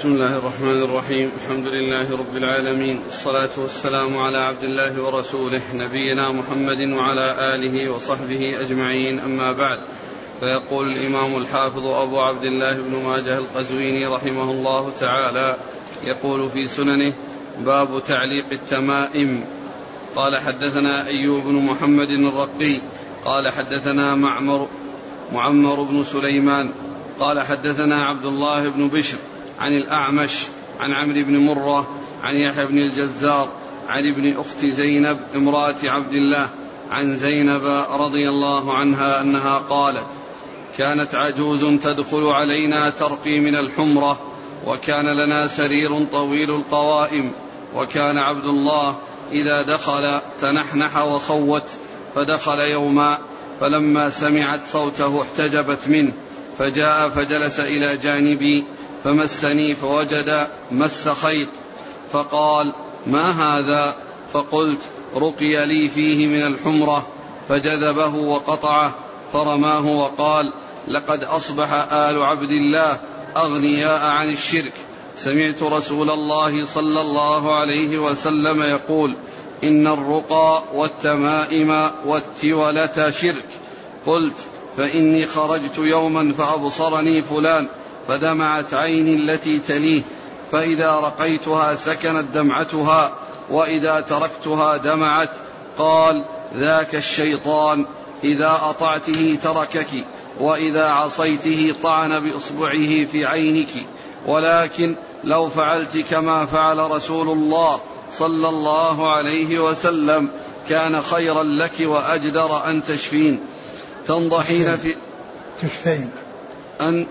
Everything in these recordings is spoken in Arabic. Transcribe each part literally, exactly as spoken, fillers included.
بسم الله الرحمن الرحيم. الحمد لله رب العالمين، والصلاة والسلام على عبد الله ورسوله نبينا محمد وعلى آله وصحبه أجمعين، أما بعد. فيقول الإمام الحافظ أبو عبد الله بن ماجه القزويني رحمه الله تعالى، يقول في سننه: باب تعليق التمائم. قال: حدثنا أيوب بن محمد الرقي قال حدثنا معمر معمر بن سليمان قال حدثنا عبد الله بن بشر عن الأعمش عن عمرو بن مرة عن يحيى بن الجزار عن ابن أخت زينب امرأة عبد الله عن زينب رضي الله عنها أنها قالت: كانت عجوز تدخل علينا ترقي من الحمرة، وكان لنا سرير طويل القوائم، وكان عبد الله إذا دخل تنحنح وصوت، فدخل يوما فلما سمعت صوته احتجبت منه، فجاء فجلس إلى جانبي فمسني فوجد مس خيط، فقال: ما هذا؟ فقلت: رقي لي فيه من الحمرة، فجذبه وقطعه فرماه وقال: لقد أصبح آل عبد الله أغنياء عن الشرك. سمعت رسول الله صلى الله عليه وسلم يقول: إن الرقى والتمائم والتولة شرك. قلت: فإني خرجت يوما فأبصرني فلان فدمعت عيني التي تليه، فإذا رقيتها سكنت دمعتها، وإذا تركتها دمعت. قال: ذاك الشيطان، إذا أطعته تركك، وإذا عصيته طعن بإصبعه في عينك، ولكن لو فعلت كما فعل رسول الله صلى الله عليه وسلم كان خيرا لك وأجدر أن تشفين تنضحين في تشفين أن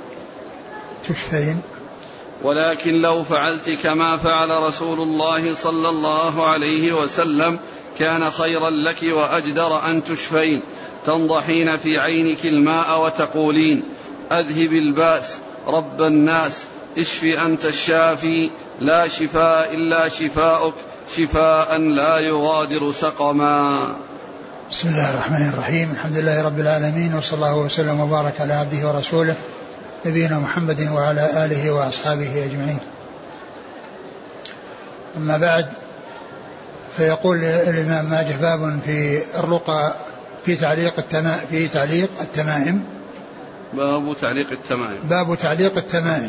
تشفين ولكن لو فعلت كما فعل رسول الله صلى الله عليه وسلم كان خيرا لك وأجدر أن تشفين تنضحين في عينك الماء وتقولين: أذهب الباس رب الناس، اشف أنت الشافي، لا شفاء إلا شفاؤك، شفاء لا يغادر سقما. بسم الله الرحمن الرحيم. الحمد لله رب العالمين، وصلى الله وسلم وبارك على عبده ورسوله نبينا محمد وعلى آله وأصحابه أجمعين. أما بعد، فيقول الإمام ماجه: باب في الرقى في تعليق التمائم في تعليق التمائم باب تعليق التمائم باب تعليق التمائم.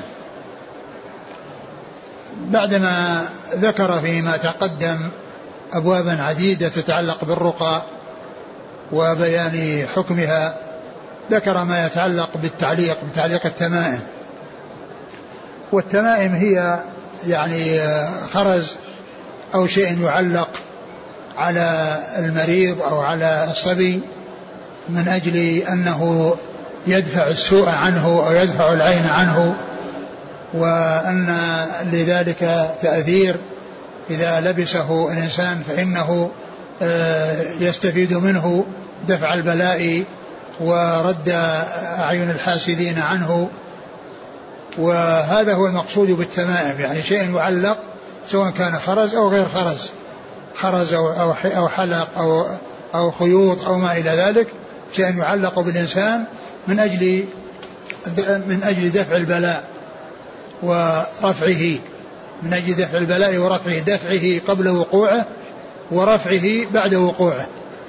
بعدما ذكر فيما تقدم أبوابا عديدة تتعلق بالرقى وبيان حكمها، ذكر ما يتعلق بالتعليق بتعليق التمائم. والتمائم هي يعني خرز أو شيء يعلق على المريض أو على الصبي من أجل أنه يدفع السوء عنه أو يدفع العين عنه، وأن لذلك تأثير إذا لبسه الإنسان فإنه يستفيد منه دفع البلاء ورد أعين الحاسدين عنه. وهذا هو المقصود بالتمائم، يعني شيء يعلق سواء كان خرز أو غير خرز، خرز أو حلق أو أو خيوط أو ما إلى ذلك، شيء يعلق بالإنسان من أجل من أجل دفع البلاء ورفعه، من أجل دفع البلاء ورفعه، دفعه قبل وقوعه ورفعه بعد وقوعه.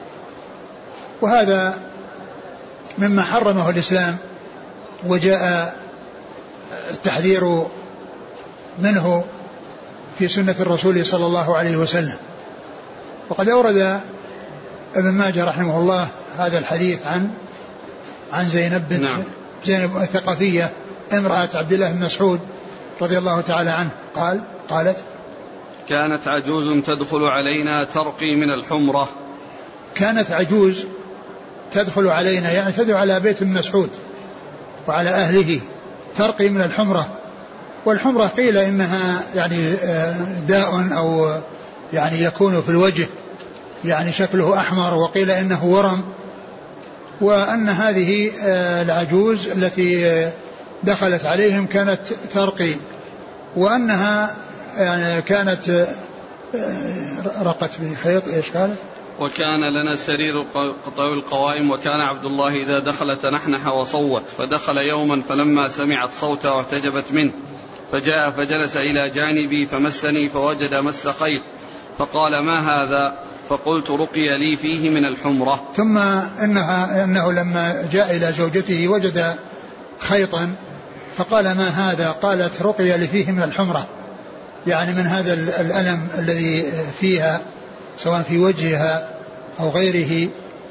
وهذا مما حرمه الإسلام وجاء التحذير منه في سنة الرسول صلى الله عليه وسلم. وقد أورد ابن ماجه رحمه الله هذا الحديث عن عن زينب بنت نعم. زينب الثقفية امرأة عبد الله بن مسعود رضي الله تعالى عنه. قال قالت: كانت عجوز تدخل علينا ترقي من الحمرة. كانت عجوز تدخل علينا، يعني تدعو على بيت ابن مسعود وعلى أهله، ترقي من الحمرة. والحمرة قيل إنها يعني داء أو يعني يكون في الوجه، يعني شكله أحمر، وقيل إنه ورم. وأن هذه العجوز التي دخلت عليهم كانت ترقي، وأنها يعني كانت رقت بخيط. إيش قالت؟ وكان لنا سرير طويل القوائم، وكان عبد الله إذا دخل تنحنح وصوت، فدخل يوما فلما سمعت صوته اعتجبت منه، فجاء فجلس إلى جانبي فمسني فوجد مس خيط فقال ما هذا؟ فقلت رقي لي فيه من الحمرة. ثم إنها إنه لما جاء إلى زوجته وجد خيطا فقال ما هذا؟ قالت رقي لي فيه من الحمرة، يعني من هذا الألم الذي فيها سواء في وجهها أو غيره.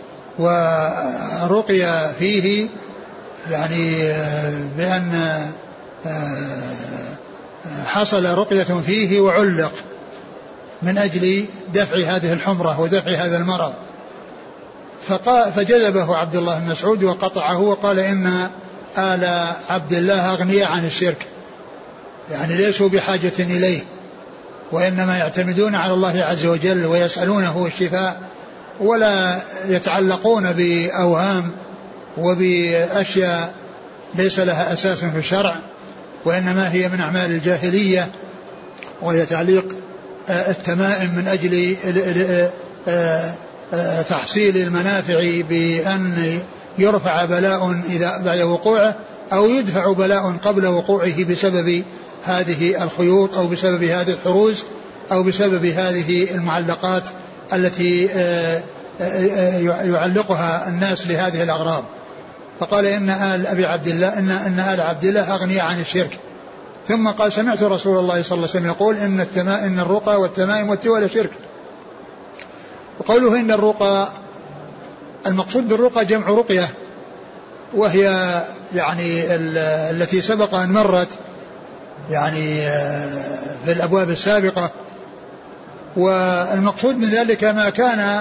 ورقي فيه يعني بأن حصل رقية فيه وعلق من أجل دفع هذه الحمرة ودفع هذا المرض. فجذبه عبد الله بن مسعود وقطعه وقال إن آل عبد الله أغنياء عن الشرك، يعني ليسوا بحاجة إليه، وإنما يعتمدون على الله عز وجل ويسألونه الشفاء، ولا يتعلقون بأوهام وبأشياء ليس لها أساس في الشرع، وإنما هي من أعمال الجاهلية، وهي تعليق التمائم من أجل تحصيل المنافع بأن يرفع بلاء إذا بعد وقوعه أو يدفع بلاء قبل وقوعه بسبب هذه الخيوط أو بسبب هذه الحروز أو بسبب هذه المعلقات التي يعلقها الناس لهذه الأغراض. فقال إن آل أبي عبد الله إن, إن آل عبد الله أغنياء عن الشرك. ثم قال سمعت رسول الله صلى الله عليه وسلم يقول إن, التما إن الرقى والتمائم والتوالى شرك. وقوله إن الرقى المقصود بالرقى جمع رقية، وهي يعني التي سبق أن مرت يعني في الأبواب السابقة. والمقصود من ذلك ما كان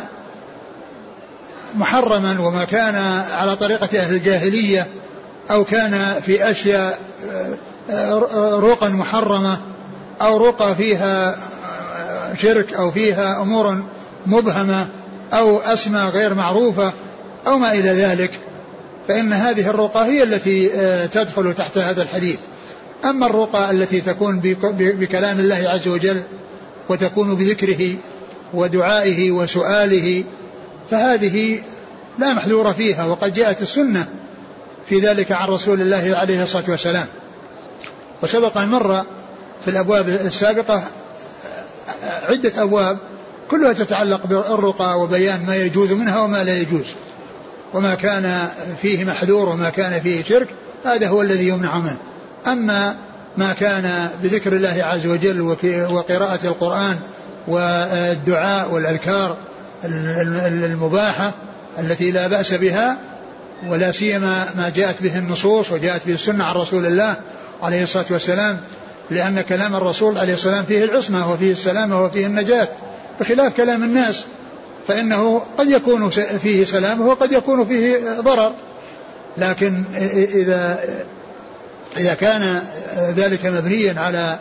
محرما وما كان على طريقة أهل الجاهلية أو كان في أشياء رقى محرمة أو رقى فيها شرك أو فيها أمور مبهمة أو أسماء غير معروفة أو ما إلى ذلك، فإن هذه الرقى هي التي تدخل تحت هذا الحديث. أما الرقى التي تكون بكلام الله عز وجل وتكون بذكره ودعائه وسؤاله فهذه لا محذور فيها، وقد جاءت السنة في ذلك عن رسول الله عليه الصلاة والسلام. وسبق أن مر في الأبواب السابقة عدة أبواب كلها تتعلق بالرقى وبيان ما يجوز منها وما لا يجوز، وما كان فيه محذور وما كان فيه شرك هذا هو الذي يمنع منه. أما ما كان بذكر الله عز وجل وقراءة القرآن والدعاء والأذكار المباحة التي لا بأس بها، ولا سيما ما جاءت به النصوص وجاءت به السنة عن رسول الله عليه الصلاة والسلام، لأن كلام الرسول عليه الصلاة والسلام فيه العصمة وفيه السلامة وفيه النجاة، بخلاف كلام الناس فإنه قد يكون فيه سلامة وقد يكون فيه ضرر. لكن إذا إذا كان ذلك مبنيا على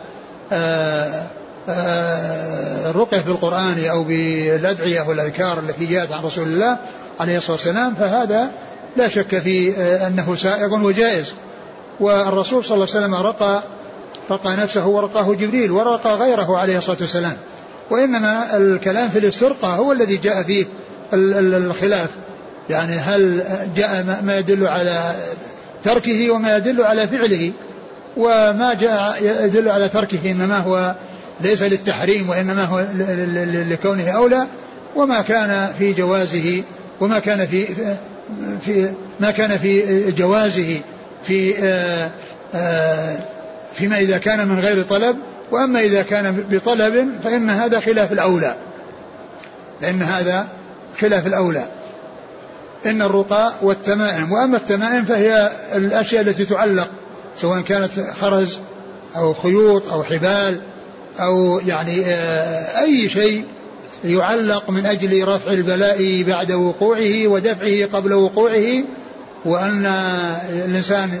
الرقية بالقرآن أو بالأدعية والأذكار التي جاءت عن رسول الله عليه الصلاة والسلام فهذا لا شك في أنه سائغ وجائز. والرسول صلى الله عليه وسلم رقى رقى نفسه ورقاه جبريل ورقى غيره عليه الصلاة والسلام، وإنما الكلام في الاسترقاء هو الذي جاء فيه الخلاف، يعني هل جاء ما يدل على تركه وما يدل على فعله، وما جاء يدل على تركه إنما هو ليس للتحريم وإنما هو لكونه أولى، وما كان في جوازه وما كان في في ما كان في جوازه في فيما إذا كان من غير طلب، وأما إذا كان بطلب فإن هذا خلاف الأولى، لأن هذا خلاف الأولى. إن الرقى والتمائم، وأما التمائم فهي الأشياء التي تعلق سواء كانت خرز أو خيوط أو حبال أو يعني أي شيء يعلق من أجل رفع البلاء بعد وقوعه ودفعه قبل وقوعه، وأن الإنسان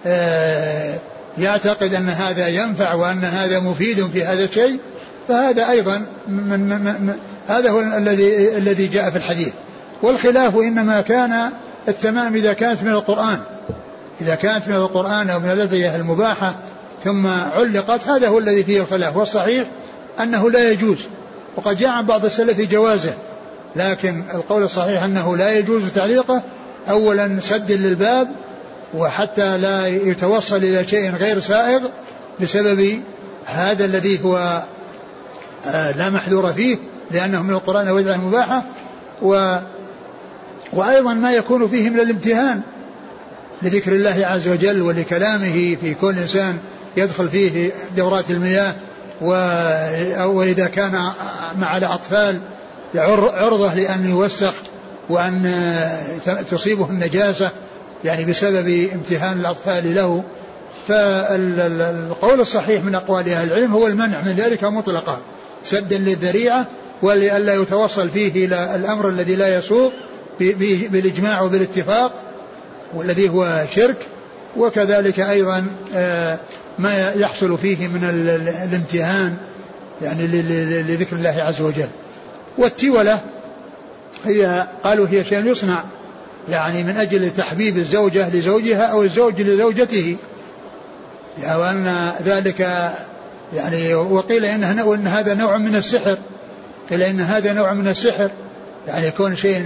يعتقد أن هذا ينفع وأن هذا مفيد في هذا الشيء، فهذا أيضا من من من هذا هو الذي الذي جاء في الحديث. والخلاف إنما كان التمام إذا كانت من القرآن، إذا كانت من القرآن أو من الأدعية المباحة ثم علقت، هذا هو الذي فيه الخلاف. والصحيح أنه لا يجوز، وقد جاء عن بعض السلف جوازه، لكن القول الصحيح أنه لا يجوز تعليقه، أولا سد للباب وحتى لا يتوصل إلى شيء غير سائغ، بسبب هذا الذي هو لا محذور فيه لأنه من القرآن وجعه مباحة، و وأيضا ما يكون فيه من الامتهان لذكر الله عز وجل ولكلامه في كل إنسان يدخل فيه دورات المياه، وإذا كان مع الأطفال عرضة لأن يوسخ وأن تصيبه النجاسة يعني بسبب امتهان الأطفال له. فالقول الصحيح من أقوال أهل العلم هو المنع من ذلك مطلقا سدا للذريعة، ولئلا يتوصل فيه إلى الأمر الذي لا يسوق بالإجماع وبالاتفاق والذي هو شرك، وكذلك أيضا ما يحصل فيه من الامتهان يعني لذكر الله عز وجل. والتولة هي قالوا هي شيء يصنع يعني من أجل تحبيب الزوجة لزوجها أو الزوج لزوجته، وأن يعني ذلك يعني وقيل إنه وإن هذا نوع من السحر، قيل إن هذا نوع من السحر يعني يكون شيء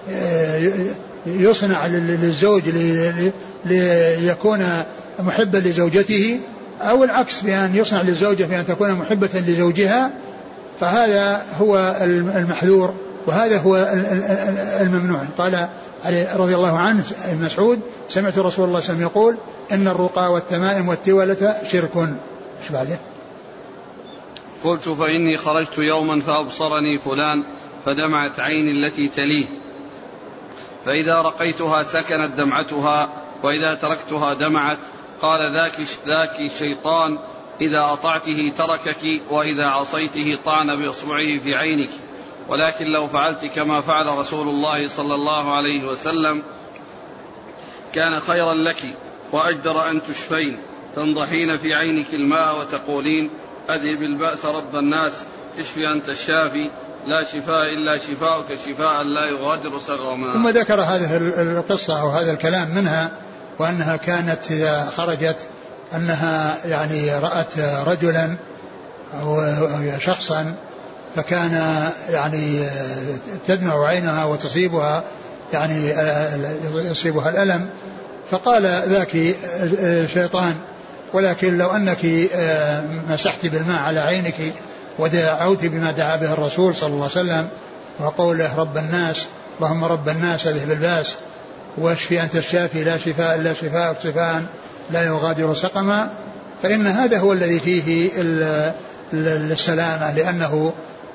يصنع للزوج ليكون محبا لزوجته، أو العكس بأن يصنع للزوجة بأن تكون محبة لزوجها، فهذا هو المحذور وهذا هو الممنوع. قال علي رضي الله عنه مسعود سمعت رسول الله صلى الله عليه وسلم يقول إن الرقى والتمائم والتولة شرك. ايش بعده؟ قلت فإني خرجت يوما فأبصرني فلان فدمعت عيني التي تليه، فإذا رقيتها سكنت دمعتها وإذا تركتها دمعت. قال ذاك ذاك شيطان إذا أطعته تركك وإذا عصيته طعن بإصبعه في عينك، ولكن لو فعلت كما فعل رسول الله صلى الله عليه وسلم كان خيرا لك وأجدر أن تشفين، تنضحين في عينك الماء وتقولين أذهب البأس رب الناس اشفي أنت الشافي لا شفاء إلا شفاءك شفاء لا يغادر سقما. ثم ذكر هذه القصة أو هذا الكلام منها، وأنها كانت إذا خرجت أنها يعني رأت رجلا أو شخصا فكان يعني تدمع عينها وتصيبها يعني يصيبها الألم، فقال ذاك شيطان، ولكن لو أنك مسحت بالماء على عينك ودعوت بما دعا به الرسول صلى الله عليه وسلم وقوله رب الناس اللهم رب الناس اذهب الباس واشفي أنت الشافي لا شفاء إلا شفاءك شفاء لا يغادر سقما، فإن هذا هو الذي فيه السلامة، لأنه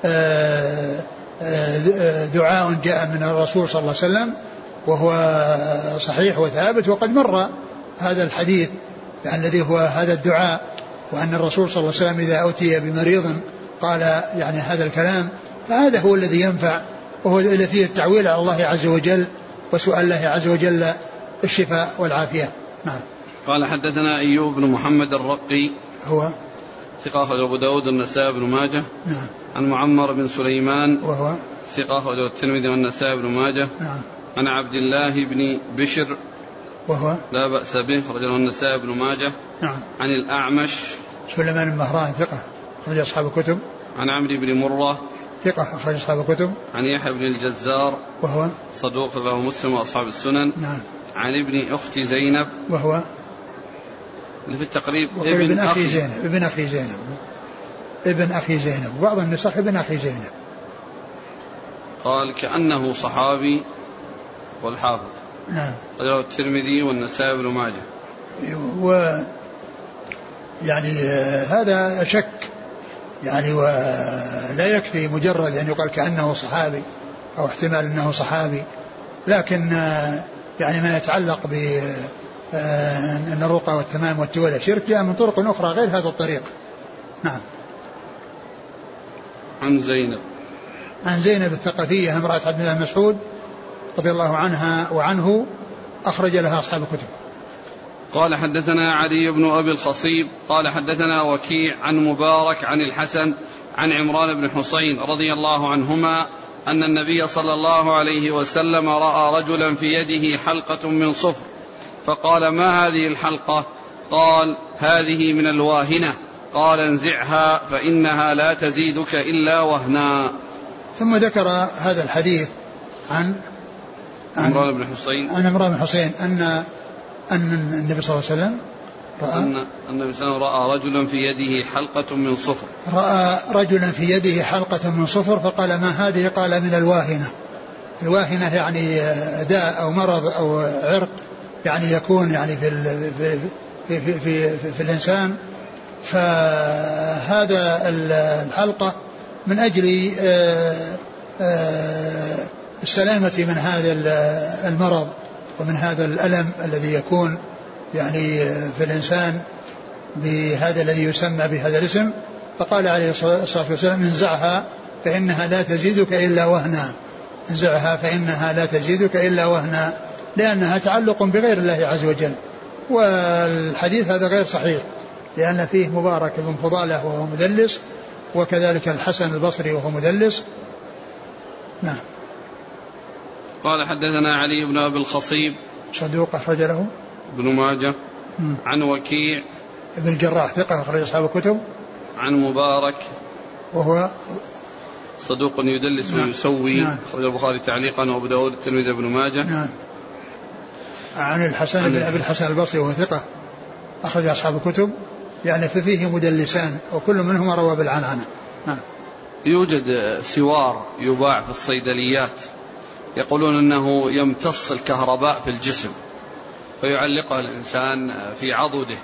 دعاء جاء من الرسول صلى الله عليه وسلم وهو صحيح وثابت، وقد مر هذا الحديث يعني الذي هو هذا الدعاء، وأن الرسول صلى الله عليه وسلم إذا أتي بمريض قال يعني هذا الكلام، فهذا هو الذي ينفع وهو الذي فيه التعويل على الله عز وجل وسؤال الله عز وجل الشفاء والعافية. نعم. قال حدثنا أيوب بن محمد الرقي هو ثقة أخرجه أبو داود والنسائي بن ماجه. نعم. عن معمر بن سليمان وهو ثقة أخرجه الترمذي والنسائي بن ماجه. نعم. عن عبد الله بن بشر وهو لا بأس به أخرجه النسائي بن ماجه. نعم. عن الأعمش سليمان بن مهران ثقة أخرج أصحاب الكتب. عن عمرو بن مرة ثقة أخرج أصحاب الكتب. عن يحيى بن الجزار وهو صدوق له مسلم وأصحاب السنن. نعم. عن ابن أخت زينب وهو اللي في التقريب ابن, ابن أخي زينب ابن أخي زينب ابن أخي زينب بعض النسخ ابن أخي زينب. قال كأنه صحابي والحافظ. نعم. قاله الترمذي والنسائي بن ماجه. و يعني هذا شك يعني، ولا يكفي مجرد أن يقال كأنه صحابي أو احتمال أنه صحابي، لكن يعني ما يتعلق ب أن الرقى والتمام والتولى شرك جاء من طرق أخرى غير هذا الطريق. نعم. عن زينب عن زينب الثقفية امرأة عبد الله مسعود رضي الله عنها وعنه أخرج لها أصحاب الكتب. قال حدثنا علي بن أبي الخصيب قال حدثنا وكيع عن مبارك عن الحسن عن عمران بن حسين رضي الله عنهما أن النبي صلى الله عليه وسلم رأى رجلا في يده حلقة من صفر فقال ما هذه الحلقة؟ قال هذه من الواهنة. قال انزعها فإنها لا تزيدك إلا وهنا. ثم ذكر هذا الحديث عن عمران بن حسين عن عمران بن حسين أن أن النبي صلى الله عليه وسلم أن النبي صلى الله عليه وسلم رأى رجلا في يده حلقة من صفر. رأى رجلا في يده حلقة من صفر فقال ما هذه؟ قال من الواهنة. الواهنة يعني داء أو مرض أو عرق يعني يكون يعني في في في في, في, في, في الإنسان. فهذا الحلقة من أجل السلامة من هذا المرض ومن هذا الألم الذي يكون يعني في الإنسان بهذا الذي يسمى بهذا الاسم. فقال عليه الصلاة والسلام انزعها فإنها لا تزيدك إلا وهنا، انزعها فإنها لا تزيدك إلا وهنا، لأنها تعلق بغير الله عز وجل. والحديث هذا غير صحيح لأن فيه مبارك بن فضالة وهو مدلس، وكذلك الحسن البصري وهو مدلس. نعم. قال حدثنا علي بن أبي الخصيب صدوق أخرج له ابن ماجه. م. عن وكيع ابن الجراح ثقة أخرج أصحاب الكتب. عن مبارك وهو صدوق يدلس. نعم. ويسوي. نعم. أخرج البخاري تعليقا وأبو داود الترمذي ابن ماجه. نعم. عن الحسن بن أبي الحسن البصري وهو ثقة أخرج أصحاب الكتب، يعني ففيه مدلسان وكل منهما روى بالعنعنة. نعم. يوجد سوار يباع في الصيدليات يقولون أنه يمتص الكهرباء في الجسم فيعلقها الإنسان في عضده،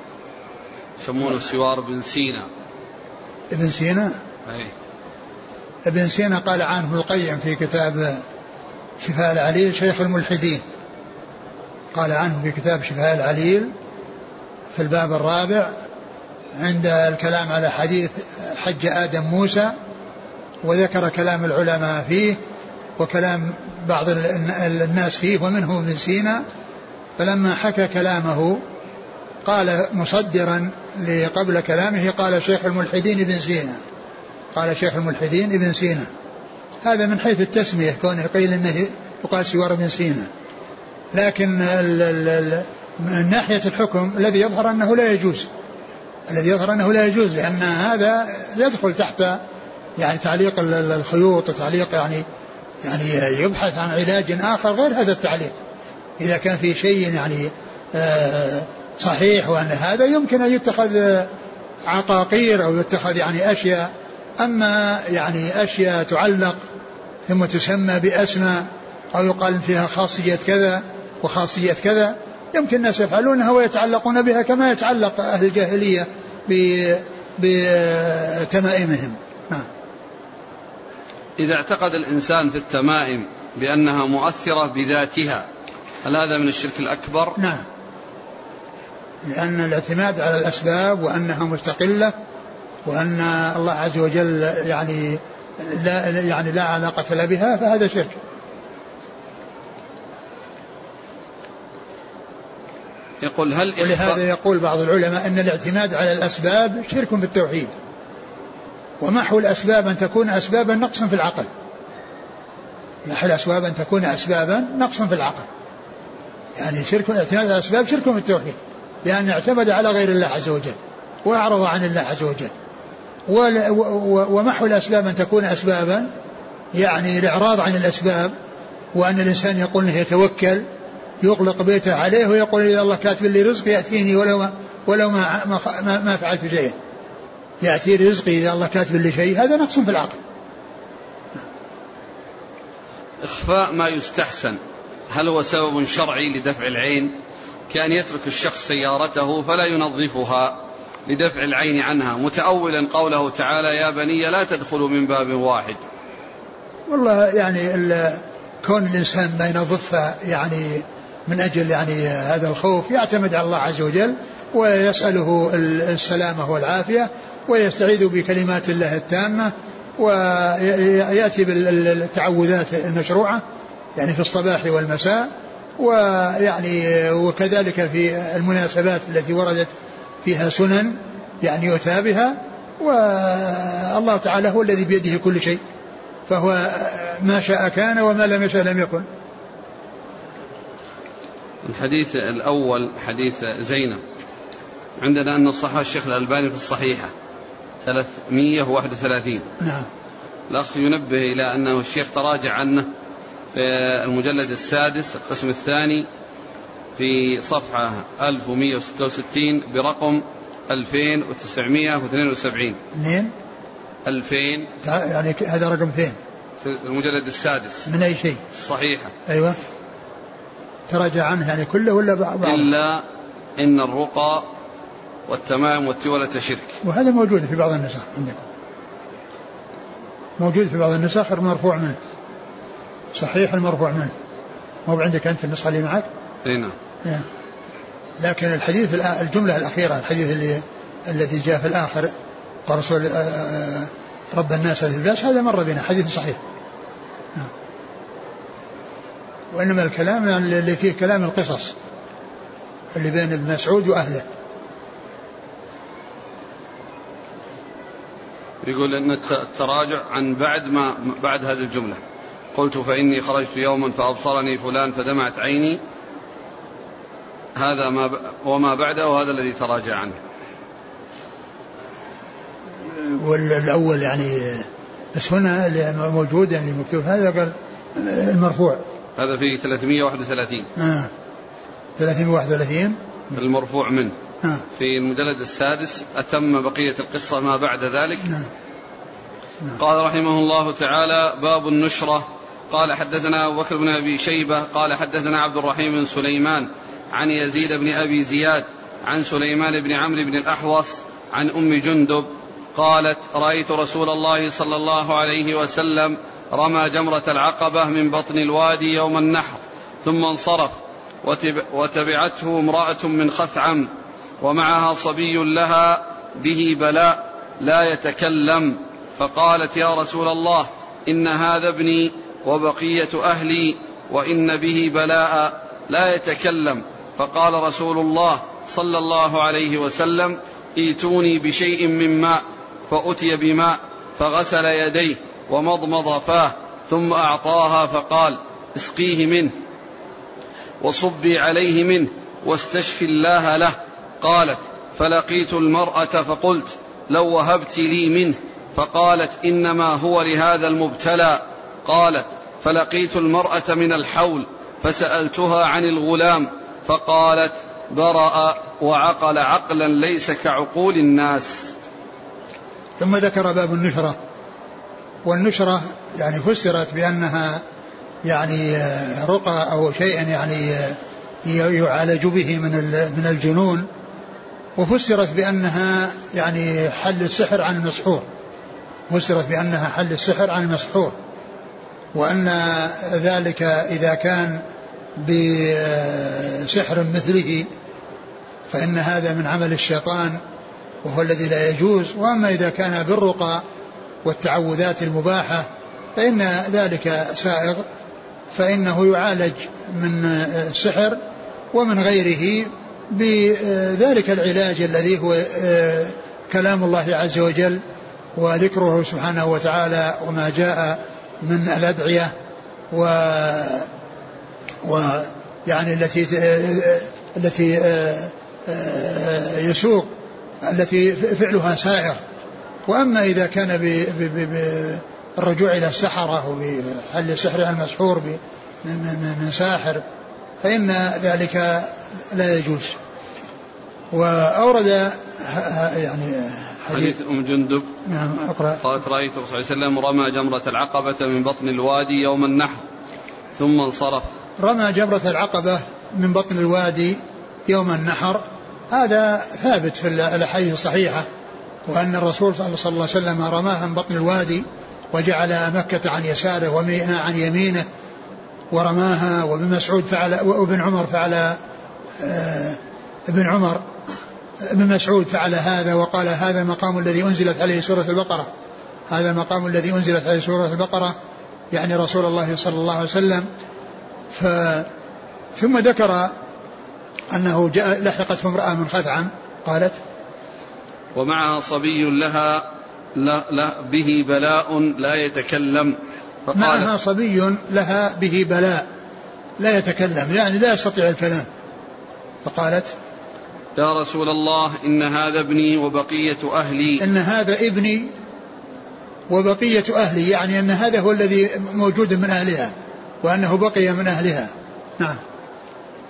يسمونه سوار ابن سينا. ابن سينا؟ أي. ابن سينا قال عنه ابن القيم في كتاب شفاء العليل شيخ الملحدين، قال عنه في كتاب شفاء العليل في الباب الرابع عند الكلام على حديث حج آدم موسى، وذكر كلام العلماء فيه وكلام بعض الناس فيه ومنه ابن سينا. فلما حكى كلامه قال مصدرا لقبل كلامه قال شيخ الملحدين ابن سينا، قال شيخ الملحدين ابن سينا. هذا من حيث التسمية كونه قيل انه يقال سوار ابن سينا، لكن من ناحية الحكم الذي يظهر أنه لا يجوز، الذي يظهر أنه لا يجوز لأن هذا يدخل تحت يعني تعليق الخيوط وتعليق يعني يعني يبحث عن علاج آخر غير هذا التعليق. إذا كان في شيء يعني صحيح وأن هذا يمكن أن يتخذ عقاقير أو يتخذ يعني أشياء، أما يعني أشياء تعلق ثم تسمى بأسماء أو يقال فيها خاصية كذا وخاصية كذا يمكن الناس يفعلونها ويتعلقون بها كما يتعلق أهل الجاهلية بتمائمهم. نعم. إذا اعتقد الإنسان في التمائم بأنها مؤثرة بذاتها هل هذا من الشرك الأكبر؟ نعم، لأن الاعتماد على الأسباب وأنها مستقلة وأن الله عز وجل يعني لا, يعني لا علاقة له بها فهذا شرك. يقول هل ولهذا يقول بعض العلماء أن الاعتماد على الأسباب شرك بالتوحيد، ومحو الأسباب أن تكون أسبابا نقص في العقل، محو الأسباب أن تكون أسبابا نقص في العقل، يعني شرك الاعتماد على الأسباب شرك بالتوحيد لأن اعتمد على غير الله عز وجل وأعرض عن الله عز وجل. ومحو الأسباب أن تكون أسبابا يعني الإعراض عن الأسباب، وأن الإنسان يقول أنه يتوكل يغلق بيته عليه ويقول إذا الله كاتب لي رزق يأتيني ولو ما, ولو ما, ما, ما فعلت شيئا، يأتي رزقي إذا الله كاتب لي شيء، هذا نقص في العقل. إخفاء ما يستحسن هل هو سبب شرعي لدفع العين؟ كان يترك الشخص سيارته فلا ينظفها لدفع العين عنها متأولا قوله تعالى يا بني لا تدخلوا من باب واحد. والله يعني كون الإنسان ما ينظفها يعني من أجل يعني هذا الخوف يعتمد على الله عز وجل ويسأله السلامة والعافية ويستعيذ بكلمات الله التامة ويأتي بالتعوذات المشروعة يعني في الصباح والمساء، ويعني وكذلك في المناسبات التي وردت فيها سنن يعني يؤتى بها، والله تعالى هو الذي بيده كل شيء فهو ما شاء كان وما لم يشاء لم يكن. الحديث الأول حديث زينب عندنا أن صححه الشيخ الألباني في الصحيحة ثلاثمائة وواحد وثلاثين. نعم. الأخ ينبه إلى أنه الشيخ تراجع عنه في المجلد السادس القسم الثاني في صفحة ألف ومئة وستة وستين برقم ألفين وتسعمئة واثنين وسبعين. اثنين ألفين يعني هذا رقم فين؟ في المجلد السادس. من أي شيء؟ صحيحة. أيوة. تراجع عنه يعني كله ولا بعض؟ إلا إن الرقى والتمام والتولة شرك. وهذا موجود في بعض النسخ عندكم، موجود في بعض النسخ المرفوع منه، صحيح المرفوع منه، مو عندك أنت في النسخة اللي معك؟ هنا. لكن الحديث الجملة الأخيرة، الحديث اللي الذي جاء في الآخر قال رسول رب الناس هذه الباس، هذا مر بنا حديث صحيح. وإنما الكلام يعني اللي فيه كلام القصص اللي بين ابن مسعود وأهله. يقول أن التراجع عن بعد ما بعد هذه الجملة، قلت فإني خرجت يوما فأبصرني فلان فدمعت عيني، هذا ما ب... وما بعده وهذا الذي تراجع عنه. والأول يعني بس هنا اللي موجود يعني مكتوب هذا قال المرفوع، هذا في ثلاثمئة وواحد وثلاثين. آه. ثلاثمئة وواحد وثلاثين المرفوع منه. آه. في المجلد السادس أتم بقية القصة ما بعد ذلك. آه. آه. قال رحمه الله تعالى: باب النشرة. قال حدثنا أبو بكر بن أبي شيبة قال حدثنا عبد الرحيم بن سليمان عن يزيد بن أبي زياد عن سليمان بن عمرو بن الأحوص عن أم جندب قالت: رأيت رسول الله صلى الله عليه وسلم رمى جمرة العقبة من بطن الوادي يوم النحر ثم انصرف، وتبعته امرأة من خثعم ومعها صبي لها به بلاء لا يتكلم، فقالت: يا رسول الله إن هذا ابني وبقية أهلي وإن به بلاء لا يتكلم. فقال رسول الله صلى الله عليه وسلم: ائتوني بشيء من ماء، فأتي بماء فغسل يديه ومضمض فاه ثم أعطاها فقال: اسقيه منه وصبي عليه منه واستشفي الله له. قالت: فلقيت المرأة فقلت: لو وهبت لي منه، فقالت: إنما هو لهذا المبتلى. قالت: فلقيت المرأة من الحول فسألتها عن الغلام فقالت: برأ وعقل عقلا ليس كعقول الناس. ثم ذكر باب النشرة. والنشرة يعني فسرت بأنها يعني رقى أو شيء يعني يعالج به من من الجنون، وفسرت بأنها يعني حل السحر عن المسحور، فسرت بأنها حل السحر عن المسحور، وأن ذلك إذا كان بسحر مثله فإن هذا من عمل الشيطان وهو الذي لا يجوز، وأما إذا كان بالرقى والتعوذات المباحة فإن ذلك سائغ، فإنه يعالج من السحر ومن غيره بذلك العلاج الذي هو كلام الله عز وجل وذكره سبحانه وتعالى وما جاء من الأدعية و ويعني التي التي يسوق التي فعلها سائر. وأما إذا كان بالرجوع إلى السحرة وبحل السحر عن المسحور من ساحر فإن ذلك لا يجوز. وأورد يعني حديث أم جندب. نعم أقرأ. قالت: رأيت الرسول صلى الله عليه وسلم رمى جمرة العقبة من بطن الوادي يوم النحر ثم انصرف. رمى جمرة العقبة من بطن الوادي يوم النحر، هذا ثابت في الأحاديث الصحيحة، وأن الرسول صلى الله عليه وسلم رماها من بطن الوادي وجعل مكة عن يساره ومينا عن يمينه ورماها. وابن مسعود فعل وابن عمر فعل آه ابن عمر ابن مسعود فعل هذا وقال: هذا مقام الذي أنزلت عليه سورة البقرة، هذا مقام الذي أنزلت عليه سورة البقرة، يعني رسول الله صلى الله عليه وسلم. ف ثم ذكر أنه جاء لحقته امرأة من خثعم قالت: ومعها صبي لها له به بلاء لا يتكلم. معها صبي لها به بلاء لا يتكلم، يعني لا يستطيع الكلام. فقالت: يا رسول الله إن هذا ابني وبقية أهلي. إن هذا ابني وبقية أهلي، يعني أن هذا هو الذي موجود من أهلها وأنه بقي من أهلها. نعم.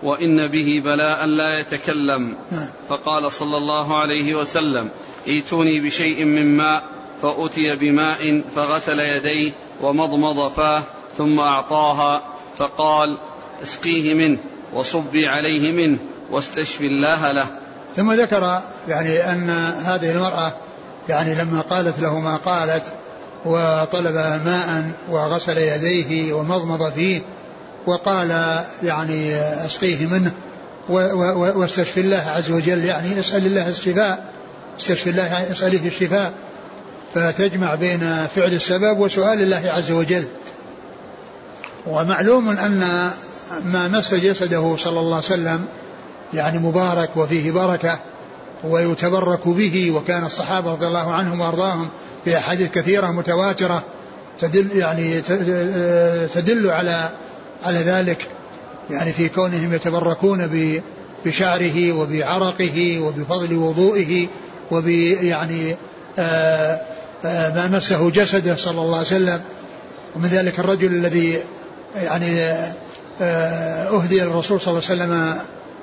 وإن به بلاء لا يتكلم. فقال صلى الله عليه وسلم: ائتوني بشيء من ماء، فأتي بماء فغسل يديه ومضمض فاه ثم أعطاها، فقال: اسقيه منه وصبي عليه منه واستشفي الله له. ثم ذكر يعني أن هذه المرأة يعني لما قالت له ما قالت وطلب ماء وغسل يديه ومضمض فيه وقال يعني اسقيه منه واستشفي الله عز وجل، يعني اسأل الله الشفاء، استشفي الله اسأله الشفاء، فتجمع بين فعل السبب وسؤال الله عز وجل. ومعلوم أن ما مس جسده صلى الله عليه وسلم يعني مبارك وفيه بركة ويتبرك به، وكان الصحابة رضي الله عنهم وارضاهم في أحاديث كثيرة متواترة تدل يعني تدل على على ذلك، يعني في كونهم يتبركون بشعره وبعرقه وبفضل وضوئه وب يعني آآ آآ ما مسه جسده صلى الله عليه وسلم. ومن ذلك الرجل الذي يعني أهدي للرسول صلى الله عليه وسلم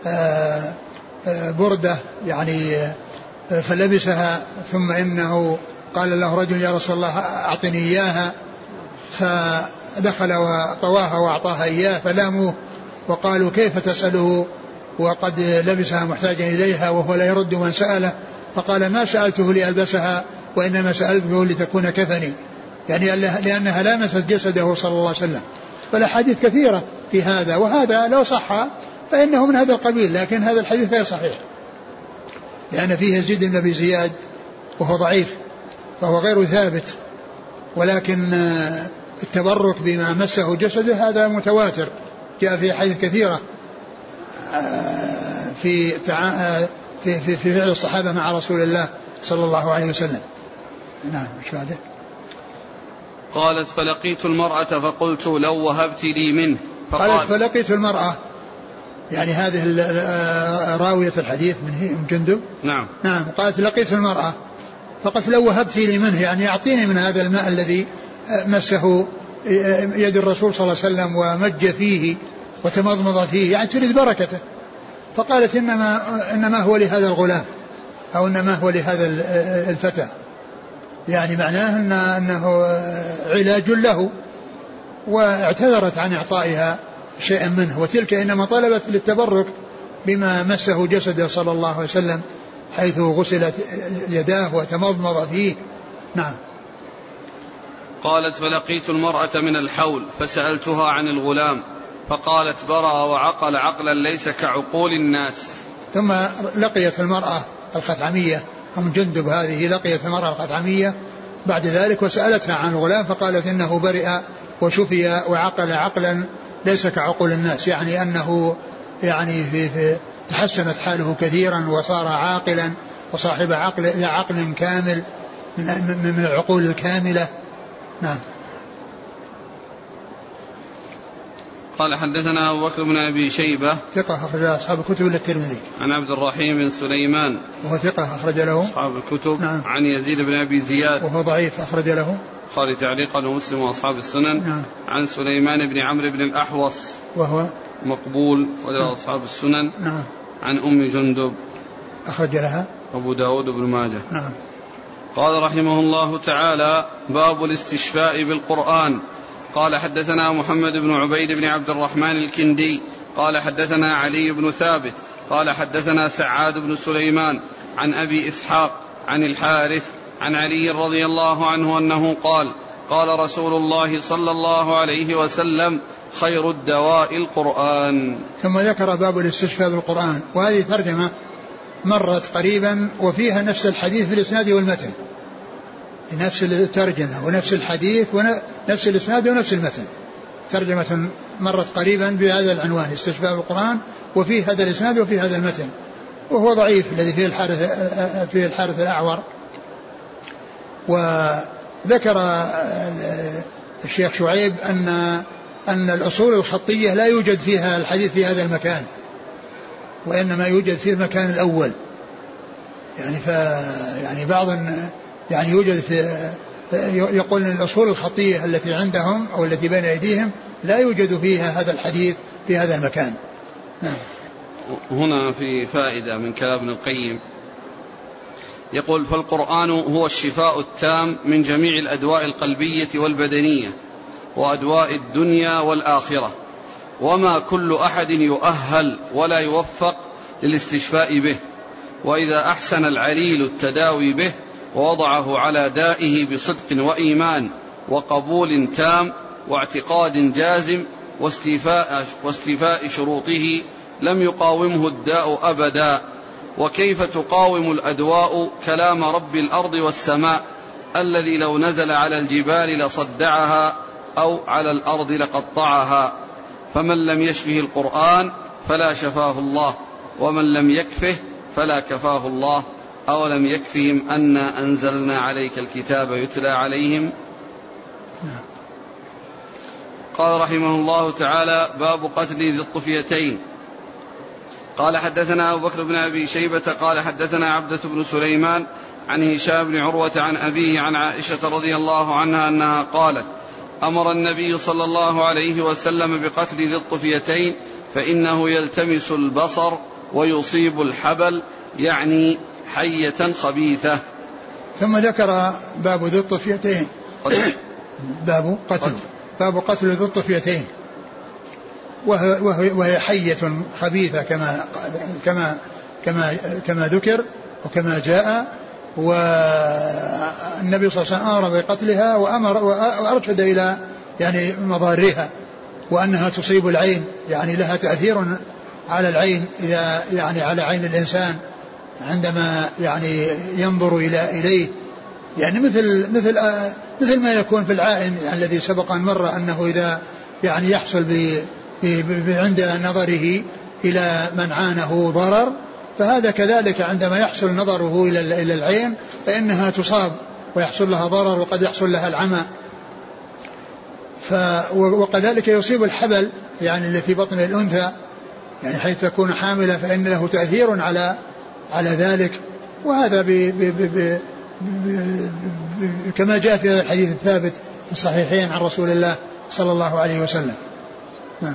بردة يعني فلبسها، ثم إنه قال له رجل: يا رسول الله أعطني إياها، فدخل وطواها وأعطاها إياه، فلاموه وقالوا: كيف تسأله وقد لبسها محتاجا إليها وهو لا يرد من سأله؟ فقال: ما سألته لألبسها وإنما سألته لتكون كفني، يعني لأنها لامست جسده صلى الله عليه وسلم. فالأحاديث كثيرة في هذا، وهذا لو صح فإنه من هذا القبيل، لكن هذا الحديث غير صحيح لأن فيه يزيد بن أبي زياد وهو ضعيف فهو غير ثابت، ولكن التبرك بما مسه جسده هذا متواتر، جاء في حديث كثيرة في في في فعل الصحابة مع رسول الله صلى الله عليه وسلم. نعم. ايش بعده؟ قالت: فلقيت المرأة فقلت: لو وهبت لي منه. قالت: فلقيت المرأة، يعني هذه راوية الحديث من جندب. نعم. نعم. قالت: لقيت المرأة فقلت: لو وهبت لي منه، يعني أعطيني من هذا الماء الذي مسه يد الرسول صلى الله عليه وسلم ومج فيه وتمضمض فيه، يعني تريد بركته. فقالت: إنما, إنما هو لهذا الغلام، أو إنما هو لهذا الفتى، يعني معناه إن أنه علاج له، واعتذرت عن إعطائها شيئا منه، وتلك إنما طلبت للتبرك بما مسه جسده صلى الله عليه وسلم حيث غسلت يداه وتمضمض فيه. نعم. قالت: فلقيت المرأة من الحول فسألتها عن الغلام فقالت: برأ وعقل عقلا ليس كعقول الناس. ثم لقيت المرأة الخثعمية أم جندب هذه، لقيت المرأة الخثعمية بعد ذلك وسألتها عن الغلام فقالت: إنه برئ وشفي وعقل عقلا ليس كعقول الناس، يعني أنه يعني في في تحسنت حاله كثيرا وصار عاقلا وصاحب عقل عقل كامل من, من العقول الكاملة. نعم. قال: حدثنا أبو بكر بن أبي شيبة ثقة أخرج أصحاب الكتب إلا الترمذي. عن عبد الرحيم بن سليمان وهو ثقة أخرج له أصحاب الكتب. نعم. عن يزيد بن أبي زياد وهو ضعيف أخرج له البخاري تعليقا ومسلم وأصحاب السنن. نعم. عن سليمان بن عمرو بن الأحوص وهو مقبول وله أصحاب السنن. نعم. عن أم جندب أخرج لها أبو داود بن ماجه. نعم. قال رحمه الله تعالى: باب الاستشفاء بالقرآن. قال: حدثنا محمد بن عبيد بن عبد الرحمن الكندي قال: حدثنا علي بن ثابت قال: حدثنا سعاد بن سليمان عن أبي إسحاق عن الحارث عن علي رضي الله عنه أنه قال: قال رسول الله صلى الله عليه وسلم: خير الدواء القرآن. ثم ذكر باب الاستشفاء بالقرآن، وهذه ترجمة مرت قريبا وفيها نفس الحديث بالإسناد والمتن، نفس الترجمة ونفس الحديث ونفس الإسناد ونفس المتن، ترجمة مرت قريبا بهذا العنوان: استشفاء بالقرآن، وفي هذا الإسناد وفي هذا المتن، وهو ضعيف الذي فيه الحارث فيه الحارث الأعور. وذكر الشيخ شعيب أن أن الأصول الخطية لا يوجد فيها الحديث في هذا المكان، وإنما يوجد في المكان الأول، يعني ف يعني بعض يعني يوجد في يقول أن الأصول الخطية التي عندهم أو التي بين أيديهم لا يوجد فيها هذا الحديث في هذا المكان، هنا في فائدة من كلام ابن القيم، يقول: فالقرآن هو الشفاء التام من جميع الأدواء القلبية والبدنية وأدواء الدنيا والآخرة، وما كل أحد يؤهل ولا يوفق للاستشفاء به، وإذا أحسن العليل التداوي به ووضعه على دائه بصدق وإيمان وقبول تام واعتقاد جازم واستيفاء, واستيفاء شروطه لم يقاومه الداء أبدا. وكيف تقاوم الأدواء كلام رب الأرض والسماء الذي لو نزل على الجبال لصدعها أو على الأرض لقطعها؟ فمن لم يشفه القرآن فلا شفاه الله، ومن لم يكفه فلا كفاه الله. أولم يكفهم أنا أنزلنا عليك الكتاب يتلى عليهم. قال رحمه الله تعالى: باب قتل ذي الطفيتين. قال: حدثنا أبو بكر بن أبي شيبة قال حدثنا عبدة بن سليمان عن هشام بن عروة عن أبيه عن عائشة رضي الله عنها أنها قالت: أمر النبي صلى الله عليه وسلم بقتل ذي الطفيتين فإنه يلتمس البصر ويصيب الحبل، يعني حية خبيثة. ثم ذكر باب ذي الطفيتين باب قتل باب قتل ذي الطفيتين، وهي, وهي حية خبيثة كما كما كما كما ذكر وكما جاء. والنبي صلى الله عليه وسلم أمر بقتلها وأمر وأرشد إلى يعني مضارها، وأنها تصيب العين، يعني لها تأثير على العين، إذا يعني على عين الإنسان عندما يعني ينظر إلى إليه، يعني مثل مثل مثل ما يكون في العائن يعني الذي سبق أن مر أنه إذا يعني يحصل ب عند نظره إلى من عانه ضرر، فهذا كذلك عندما يحصل نظره إلى إلى العين فإنها تصاب ويحصل لها ضرر وقد يحصل لها العمى. وكذلك يصيب الحبل يعني اللي في بطن الأنثى، يعني حيث تكون حاملة فإن له تأثير على على ذلك. وهذا ب ب ب ب كما جاء في الحديث الثابت في الصحيحين عن رسول الله صلى الله عليه وسلم. نعم.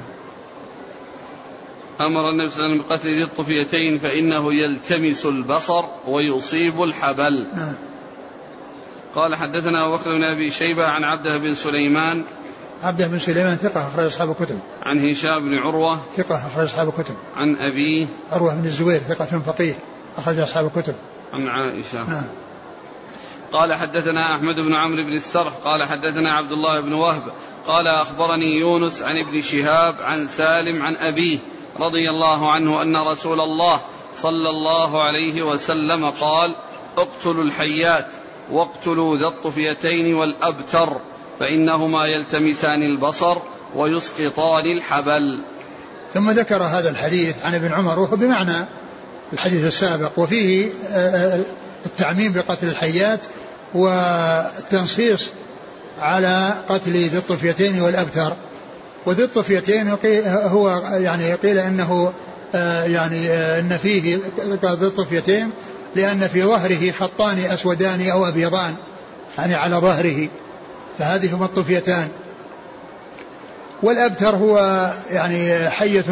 أمر النبي صلى الله عليه وسلم بقتل ذي الطفيتين فإنه يلتمس البصر ويصيب الحبل. نعم. قال: حدثنا أبو بكر بن أبي شيبة عن عبده بن سليمان. عبده بن سليمان ثقة أخرج أصحاب الكتب. عن هشام بن عروة ثقة أخرج أصحاب الكتب. عن أبيه عروة بن الزبير ثقة فقيه أخرج أصحاب الكتب. عن عائشة. نعم. قال: حدثنا أحمد بن عمرو بن السرح قال حدثنا عبد الله بن وهب قال: أخبرني يونس عن ابن شهاب عن سالم عن أبيه رضي الله عنه أن رسول الله صلى الله عليه وسلم قال: اقتلوا الحيات واقتلوا ذا الطفيتين والأبتر فإنهما يلتمسان البصر ويسقطان الحبل. ثم ذكر هذا الحديث عن ابن عمر وهو بمعنى الحديث السابق، وفيه التعميم بقتل الحيات والتنصيص على قتل ذي الطفيتين والأبتر. وذي الطفيتين هو يعني قيل إنه يعني إن فيه ذي الطفيتين لأن في ظهره خطان أسودان أو أبيضان، يعني على ظهره، فهذه هما الطفيتان. والأبتر هو يعني حية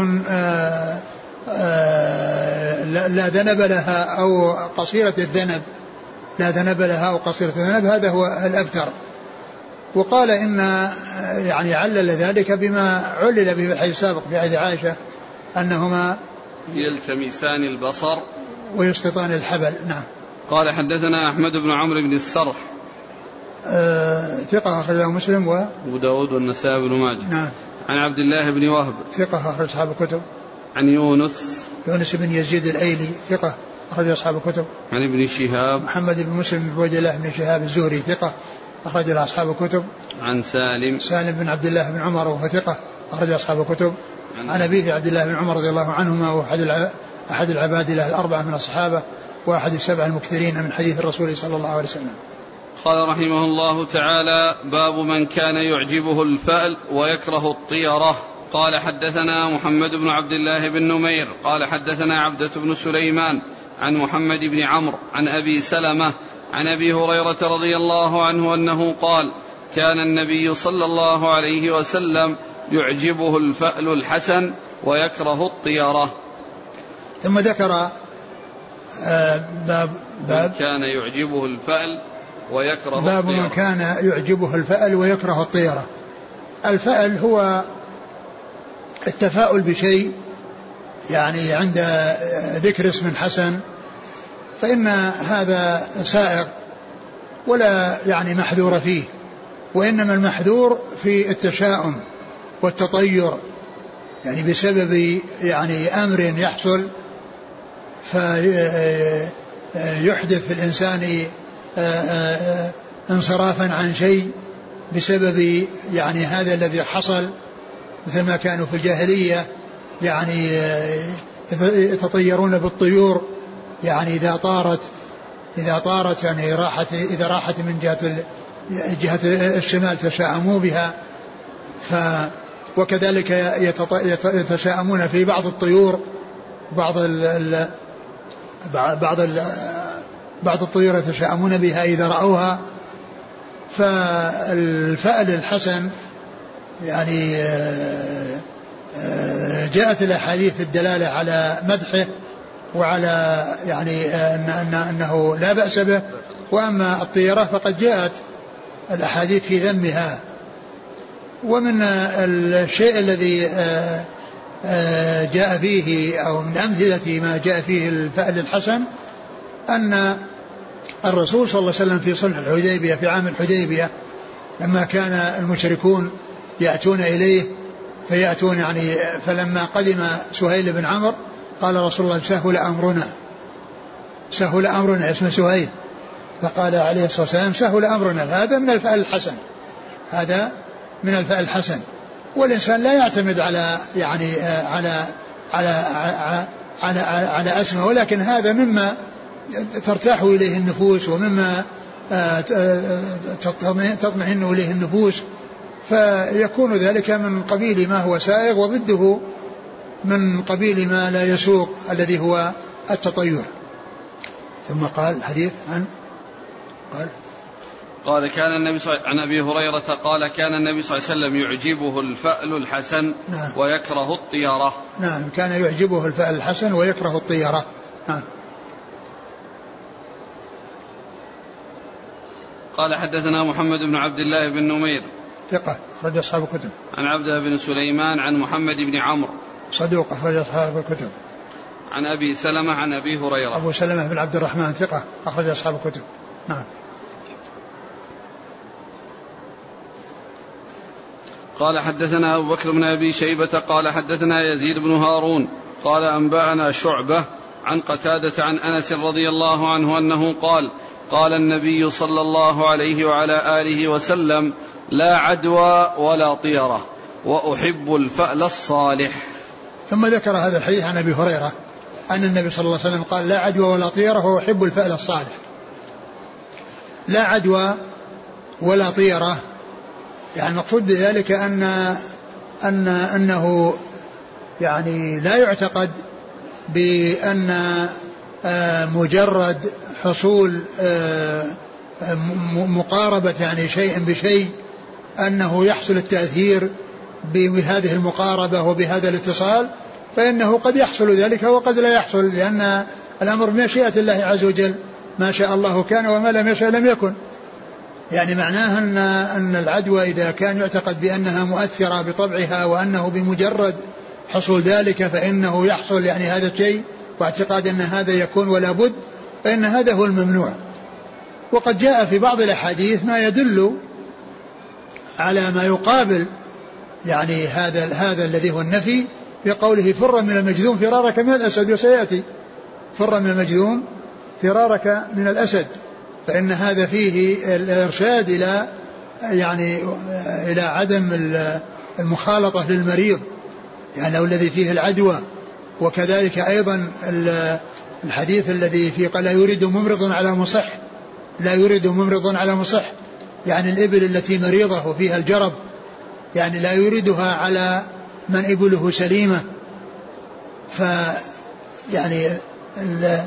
لا ذنب لها أو قصيرة الذنب، لا ذنب لها أو قصيرة الذنب، هذا هو الأبتر. وقال إن يعني علل ذلك بما علل به في الحديث السابق في حديث عائشة أنهما يلتمسان البصر ويسقطان الحبل. نعم. قال: حدثنا أحمد بن عمرو بن السرح أه ثقة أخرجه مسلم وأبو داود والنسائي بن ماجه. نعم. عن عبد الله بن وهب ثقة أخرج أصحاب الكتب. عن يونس يونس بن يزيد الأيلي ثقة أخرج أصحاب الكتب. عن ابن شهاب محمد بن مسلم بن عبد الله بن شهاب الزهري ثقة أخرج أصحاب الكتب. عن سالم سالم بن عبد الله بن عمر وهو ثقة أخرج أصحاب الكتب. عن أبيه عبد الله بن عمر رضي الله عنهما وأحد أحد العبادلة الأربعة من الصحابة وأحد السبع المكثرين من حديث الرسول صلى الله عليه وسلم. قال رحمه الله تعالى: باب من كان يعجبه الفأل ويكره الطيرة. قال: حدثنا محمد بن عبد الله بن نمير قال حدثنا عبدة بن سليمان عن محمد بن عمرو عن أبي سلمة عن أبي هريرة رضي الله عنه أنه قال: كان النبي صلى الله عليه وسلم يعجبه الفأل الحسن ويكره الطيرة. ثم ذكر باب باب كان يعجبه الفأل ويكره باب الطيرة. من كان يعجبه الفأل ويكره الطيرة. الفأل هو التفاؤل بشيء، يعني عند ذكر اسم حسن فإن هذا سائغ ولا يعني محذور فيه، وإنما المحذور في التشاؤم والتطير، يعني بسبب يعني أمر يحصل فيحدث في الإنسان انصرافا عن شيء بسبب يعني هذا الذي حصل، مثل ما كانوا في الجاهلية يعني يتطيرون بالطيور، يعني إذا طارت إذا طارت يعني راحت إذا راحت من جهة جهة الشمال تشاءموا بها. ف وكذلك يتشاءمون في بعض الطيور، بعض ال بعض ال بعض الطيور يتشاءمون بها إذا رأوها. فالفأل الحسن يعني جاءت الأحاديث الدلالة على مدحه وعلى يعني أنه لا بأس به. وأما الطيرة فقد جاءت الأحاديث في ذمها. ومن الشيء الذي جاء فيه أو من أمثلة ما جاء فيه الفأل الحسن أن الرسول صلى الله عليه وسلم في صلح الحديبية في عام الحديبية لما كان المشركون يأتون إليه فيأتون يعني فلما قدم سهيل بن عمرو قال رسول الله سهل أمرنا سهل أمرنا اسمه سهيل، فقال عليه الصلاة والسلام سهل أمرنا. هذا من الفأل الحسن هذا من الفأل الحسن. والإنسان لا يعتمد على يعني على على على على, على أسمه، ولكن هذا مما ترتاح إليه النفوس ومما تطمئن إليه النفوس، فيكون ذلك من قبيل ما هو سائغ، وضده من قبيل ما لا يسوق الذي هو التطير. ثم قال الحديث عن قال قال كان النبي صلى عن أبي هريرة قال كان النبي صلى الله عليه وسلم يعجبه الفأل الحسن نعم. ويكره الطيرة. نعم كان يعجبه الفأل الحسن ويكره الطيرة. نعم. قال حدثنا محمد بن عبد الله بن نمير ثقة أخرج أصحاب الكتب. عن عبده بن سليمان عن محمد بن عمرو صدوق أخرج أصحاب الكتب. عن أبي سلمة عن أبي هريرة أبو سلمة بن عبد الرحمن ثقة أخرج أصحاب الكتب. نعم. قال حدثنا أبو بكر بن أبي شيبة قال حدثنا يزيد بن هارون قال أنبأنا شعبة عن قتادة عن أنس رضي الله عنه أنه قال قال النبي صلى الله عليه وعلى آله وسلم لا عدوى ولا طيرة وأحب الفأل الصالح. ثم ذكر هذا الحديث عن أبي هريرة أن النبي صلى الله عليه وسلم قال لا عدوى ولا طيرة وأحب الفأل الصالح. لا عدوى ولا طيرة يعني المقصود بذلك أن أن أنه يعني لا يعتقد بأن مجرد حصول مقاربة يعني شيء بشيء أنه يحصل التأثير بهذه المقاربة وبهذا الاتصال، فإنه قد يحصل ذلك وقد لا يحصل، لأن الأمر بمشيئة الله عز وجل، ما شاء الله كان وما لم يشاء لم يكن. يعني معناها أن, أن العدوى إذا كان يعتقد بأنها مؤثرة بطبعها وأنه بمجرد حصول ذلك فإنه يحصل يعني هذا الشيء، واعتقاد أن هذا يكون ولا بد، فإن هذا هو الممنوع. وقد جاء في بعض الأحاديث ما يدل على ما يقابل يعني هذا هذا الذي هو النفي، بقوله فر من المجذوم فرارك من الأسد، وسيأتي فر من المجذوم فرارك من الأسد، فإن هذا فيه الإرشاد إلى يعني إلى عدم المخالطة للمريض يعني أو الذي فيه العدوى. وكذلك أيضا الحديث الذي فيه قال لا يريد ممرض على مصح، لا يريد ممرض على مصح، يعني الإبل التي مريضة وفيها الجرب، يعني لا يريدها على من إبله سليمة. ف يعني ال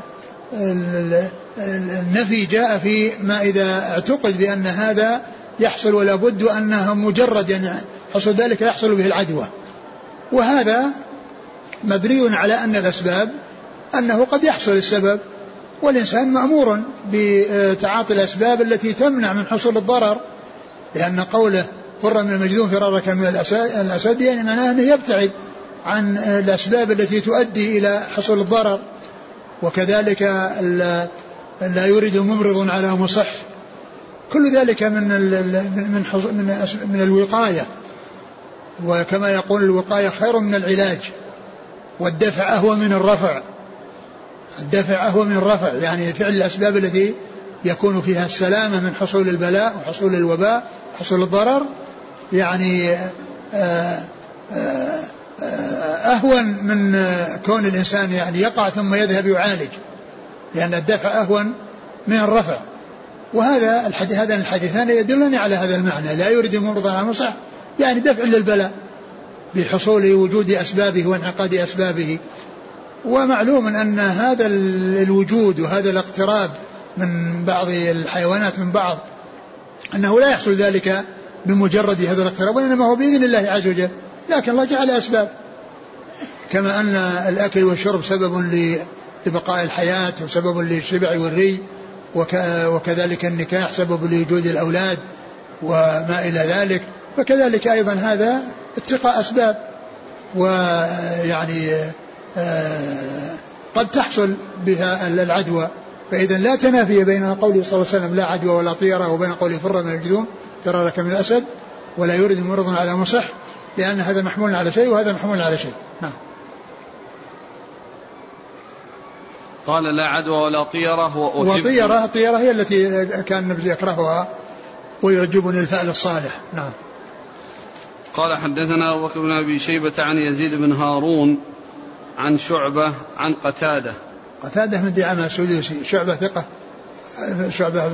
النفي جاء في ما إذا اعتقد بأن هذا يحصل ولا بد أنه مجرد يعني حصل ذلك يحصل به العدوى، وهذا مبني على أن الأسباب أنه قد يحصل السبب، والإنسان مأمور بتعاطي الأسباب التي تمنع من حصول الضرر، لأن قوله فر من المجذوم فرارك من الأسد يعني معناه أنه يبتعد عن الأسباب التي تؤدي إلى حصول الضرر. وكذلك لا يريد ممرض على مصح، كل ذلك من من من من الوقاية. وكما يقول الوقاية خير من العلاج، والدفع أهوى من الرفع، الدفع أهوى من الرفع، يعني فعل الأسباب التي يكون فيها السلامة من حصول البلاء وحصول الوباء وحصول الضرر يعني أهون من كون الإنسان يعني يقع ثم يذهب يعالج، لأن الدفع أهون من الرفع. وهذا الحديث هذا الحديثان يدلني على هذا المعنى، لا يريد مرضى على مصح يعني دفع للبلاء بحصول وجود أسبابه وانعقاد أسبابه. ومعلوم أن هذا الوجود وهذا الاقتراب من بعض الحيوانات من بعض أنه لا يحصل ذلك بمجرد هذا الاقتراب، وإنما هو بإذن الله عز وجل، لكن الله جعل أسباب، كما أن الأكل والشرب سبب لبقاء الحياة وسبب للشبع والري، وكذلك النكاح سبب لوجود الأولاد وما إلى ذلك، فكذلك أيضا هذا اتقاء أسباب. ويعني قد تحصل بها العدوى، فإذا لا تنافي بين قوله صلى الله عليه وسلم لا عدوى ولا طيرة وبين قوله فر من الجذوم فرارك من الأسد ولا يريد مرض على مصح، لأن هذا محمول على شيء وهذا محمول على شيء. نعم. قال لا عدوى ولا طيرة. وطيرة الطيرة هي التي كان النبي يكرهها ويعجبني الفعل الصالح. نعم. قال حدثنا أبو بكر بن أبي شيبة عن يزيد بن هارون عن شعبة عن قتادة. قتادة من دعامة السدوسي، شعبة ثقة، شعبة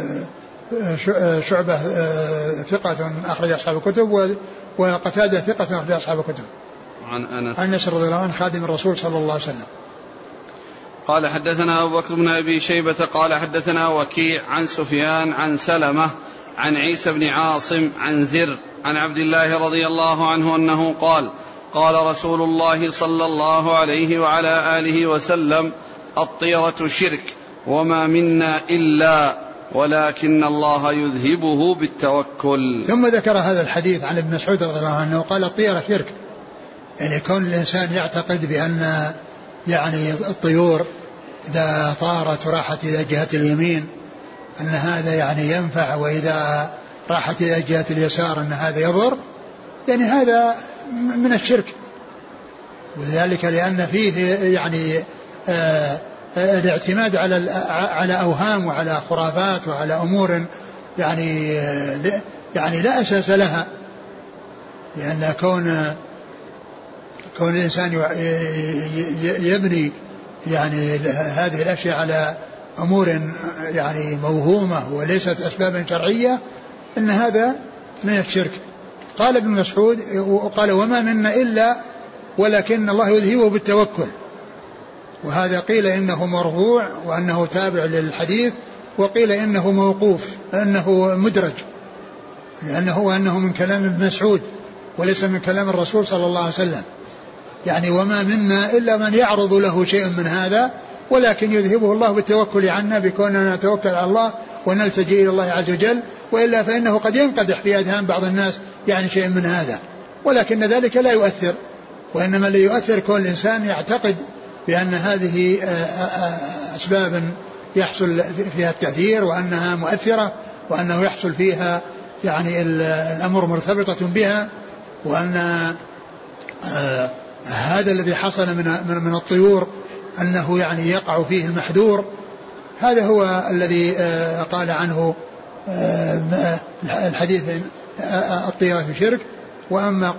شعبة ثقة أخرج أصحاب الكتب، وقتادة ثقة أخرج أصحاب الكتب. عن أنس عن أنس رضي الله عنه خادم الرسول صلى الله عليه وسلم. قال حدثنا أبو بكر بن أبي شيبة قال حدثنا وكيع عن سفيان عن سلمة عن عيسى بن عاصم عن زر عن عبد الله رضي الله عنه أنه قال قال رسول الله صلى الله عليه وعلى آله وسلم الطيرة شرك وما منا إلا ولكن الله يذهبه بالتوكل. ثم ذكر هذا الحديث عن ابن مسعود رضي الله عنه قال الطيرة شرك، يعني كون الإنسان يعتقد بأن يعني الطيور إذا طارت وراحت إلى جهة اليمين أن هذا يعني ينفع، وإذا راحت إلى جهة اليسار أن هذا يضر، يعني هذا من الشرك. وذلك لأن فيه يعني آه الاعتماد على على أوهام وعلى خرافات وعلى أمور يعني يعني لا أساس لها، لأن كون كون الإنسان يبني يعني هذه الأشياء على أمور يعني موهومة وليست أسبابا شرعية إن هذا من الشرك. قال ابن مسعود وقال وما منا إلا ولكن الله يذهبه بالتوكل، وهذا قيل إنه مرفوع وأنه تابع للحديث، وقيل إنه موقوف أنه مدرج، لأنه وأنه من كلام ابن مسعود وليس من كلام الرسول صلى الله عليه وسلم. يعني وما منا إلا من يعرض له شيء من هذا، ولكن يذهبه الله بالتوكل عنا بكوننا نتوكل على الله ونلتجئ إلى الله عز وجل، وإلا فإنه قد ينقدح في أذهان بعض الناس يعني شيء من هذا، ولكن ذلك لا يؤثر، وإنما اللي يؤثر كل إنسان يعتقد بأن هذه أسباب يحصل فيها التأثير وأنها مؤثرة وأنه يحصل فيها يعني الأمر مرتبطة بها، وأن هذا الذي حصل من من الطيور أنه يعني يقع فيه المحذور، هذا هو الذي قال عنه الحديث الطيرة في شرك. وأما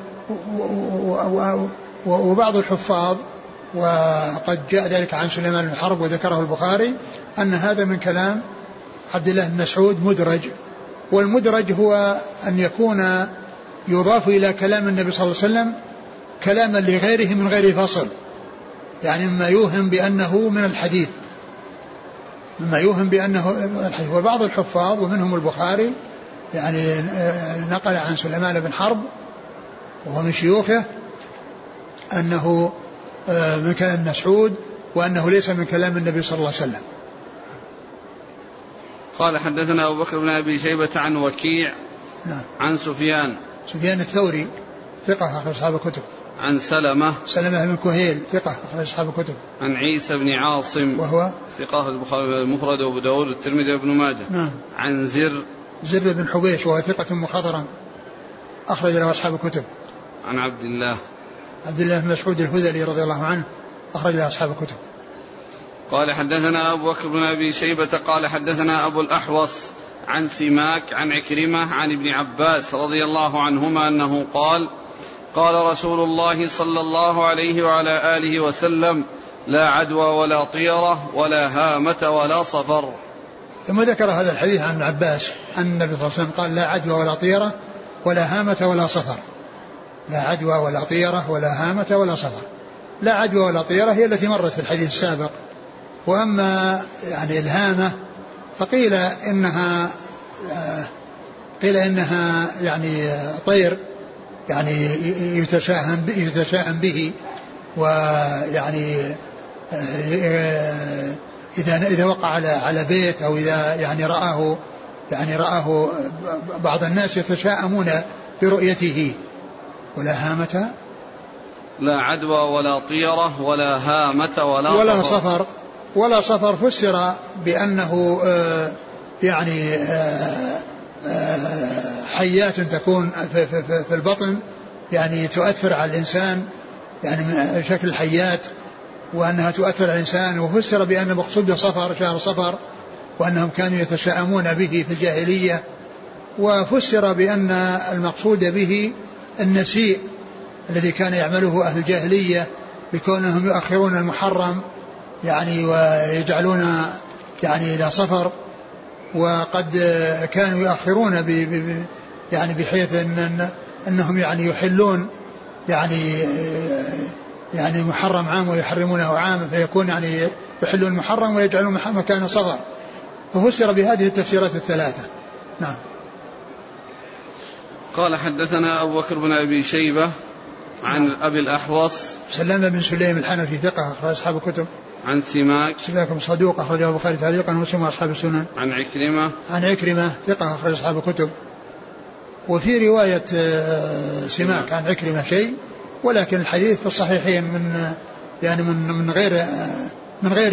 وبعض الحفاظ وقد جاء ذلك عن سليمان بن حرب وذكره البخاري أن هذا من كلام عبد الله بن مسعود مدرج، والمدرج هو أن يكون يضاف إلى كلام النبي صلى الله عليه وسلم كلاما لغيره من غير فصل، يعني مما يوهم بأنه من الحديث مما يوهم بأنه الحديث. وبعض الحفاظ ومنهم البخاري يعني نقل عن سليمان بن حرب وهو من شيوخه أنه من كلام مسعود وأنه ليس من كلام النبي صلى الله عليه وسلم. قال حدثنا أبو بكر بن أبي شيبة عن وكيع نعم. عن سفيان سفيان الثوري ثقة أخرج أصحاب الكتب. عن سلمة سلمة بن كهيل ثقة أخرج أصحاب الكتب. عن عيسى بن عاصم وهو ثقة البخاري المفرد وأبو داود والترمذي وابن ماجه. نعم. عن زر زر بن حبيش وهو ثقة مخضرم أخرج له أصحاب الكتب. عن عبد الله عبد الله بن مسعود الهذلي رضي الله عنه أخرج له أصحاب الكتب. قال حدثنا أبو بكر بن أبي شيبة قال حدثنا أبو الأحوص عن سماك عن عكرمة عن ابن عباس رضي الله عنهما أنه قال قال رسول الله صلى الله عليه وعلى آله وسلم لا عدوى ولا طيرة ولا هامة ولا صفر. ثم ذكر هذا الحديث عن ابن عباس أن النبي صلى الله عليه وسلم قال لا عدوى ولا طيرة ولا هامة ولا صفر. لا عدوى ولا طيرة ولا هامة ولا صفر. لا عدوى ولا طيرة هي التي مرت في الحديث السابق. وأما يعني الهامة فقيل إنها قيل إنها يعني طير يعني يتشاءم يتشاءم به ويعني إذا إذا وقع على على بيت أو إذا يعني رآه يعني رآه بعض الناس يتشاءمون برؤيته. ولا هامة لا عدوى ولا طيرة ولا هامة ولا, ولا صفر. صفر ولا صفر فسر بأنه يعني حيات تكون في البطن يعني تؤثر على الإنسان يعني من شكل الحيات وأنها تؤثر على الإنسان. وفسر بأن المقصود بصفر شهر صفر وأنهم كانوا يتشاءمون به في الجاهلية. وفسر بأن المقصود به النسيء الذي كان يعمله أهل الجاهلية بكونهم يؤخرون المحرم يعني ويجعلون يعني إلى صفر. وقد كانوا يؤخرون ب يعني بحيث أن أنهم يعني يحلون يعني يعني محرم عام ويحرمونه عام فيكون يعني يحلون المحرم ويجعلون مكان صغر. ففسر بهذه التفسيرات الثلاثة. نعم. قال حدثنا أبو بكر بن أبي شيبة عن نعم. أبي الأحوص سلم بن سليم الحنفي ثقة أخرج أصحاب الكتب. عن سماك سماك صدوق أخرجه البخاري تعليقا ومسلم وأصحاب السنن. عن عكرمة عن عكرمة ثقة أخرج أصحاب الكتب. وفي رواية سماك عن عكرمة شيء ولكن الحديث في الصحيحين من يعني من من غير من غير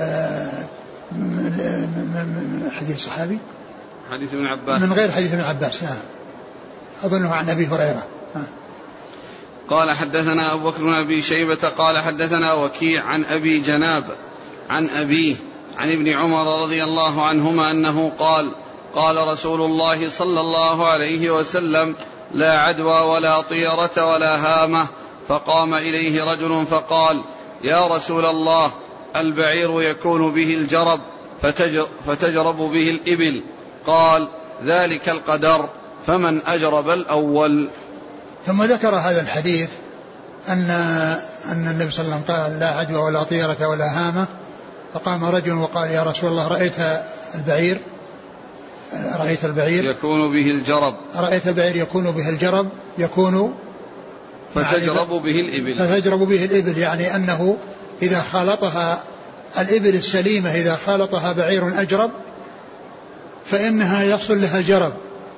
من حديث صحابي حديث ابن عباس من غير حديث ابن عباس. نعم أظنه عن أبي هريرة. قال حدثنا أبو بكر بن أبي شيبة قال حدثنا وكيع عن أبي جناب عن أبيه عن ابن عمر رضي الله عنهما أنه قال قال رسول الله صلى الله عليه وسلم لا عدوى ولا طيرة ولا هامة. فقام إليه رجل فقال يا رسول الله البعير يكون به الجرب فتجرب به الإبل. قال ذلك القدر فمن أجرب الأول. ثم ذكر هذا الحديث أن أن النبي صلى الله عليه وسلم قال لا عدوى ولا طيرة ولا هامة. فقام رجل وقال يا رسول الله رأيت البعير رأيت البعير يكون به الجرب رأيت البعير يكون به الجرب يكون فتجرب به الإبل فتجرب به الإبل يعني أنه إذا خالطها الإبل السليمة إذا خالطها بعير أجرب فإنها يحصل لها الجرب.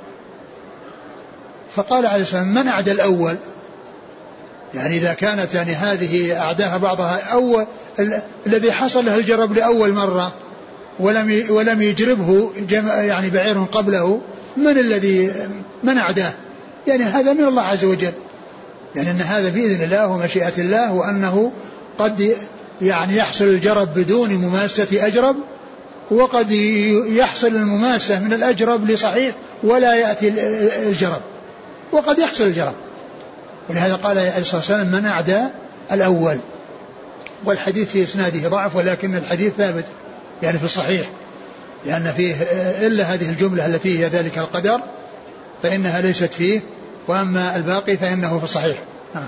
فقال عليه السلام من أعدى الأول يعني إذا كانت يعني هذه أعداها بعضها أول الذي حصل له الجرب لأول مرة ولم ولم يجربه يعني بعير قبله من الذي من أعداه يعني هذا من الله عز وجل يعني أن هذا بإذن الله ومشيئة الله وأنه قد يعني يحصل الجرب بدون مماسة أجرب وقد يحصل المماسة من الأجرب لصحيح ولا يأتي الجرب وقد يحصل الجرب. ولهذا قال عليه الصلاة والسلام من أعدى الأول. والحديث في إسناده ضعف ولكن الحديث ثابت يعني في الصحيح لأن فيه إلا هذه الجملة التي هي ذلك القدر فإنها ليست فيه وأما الباقي فإنه في الصحيح. نعم.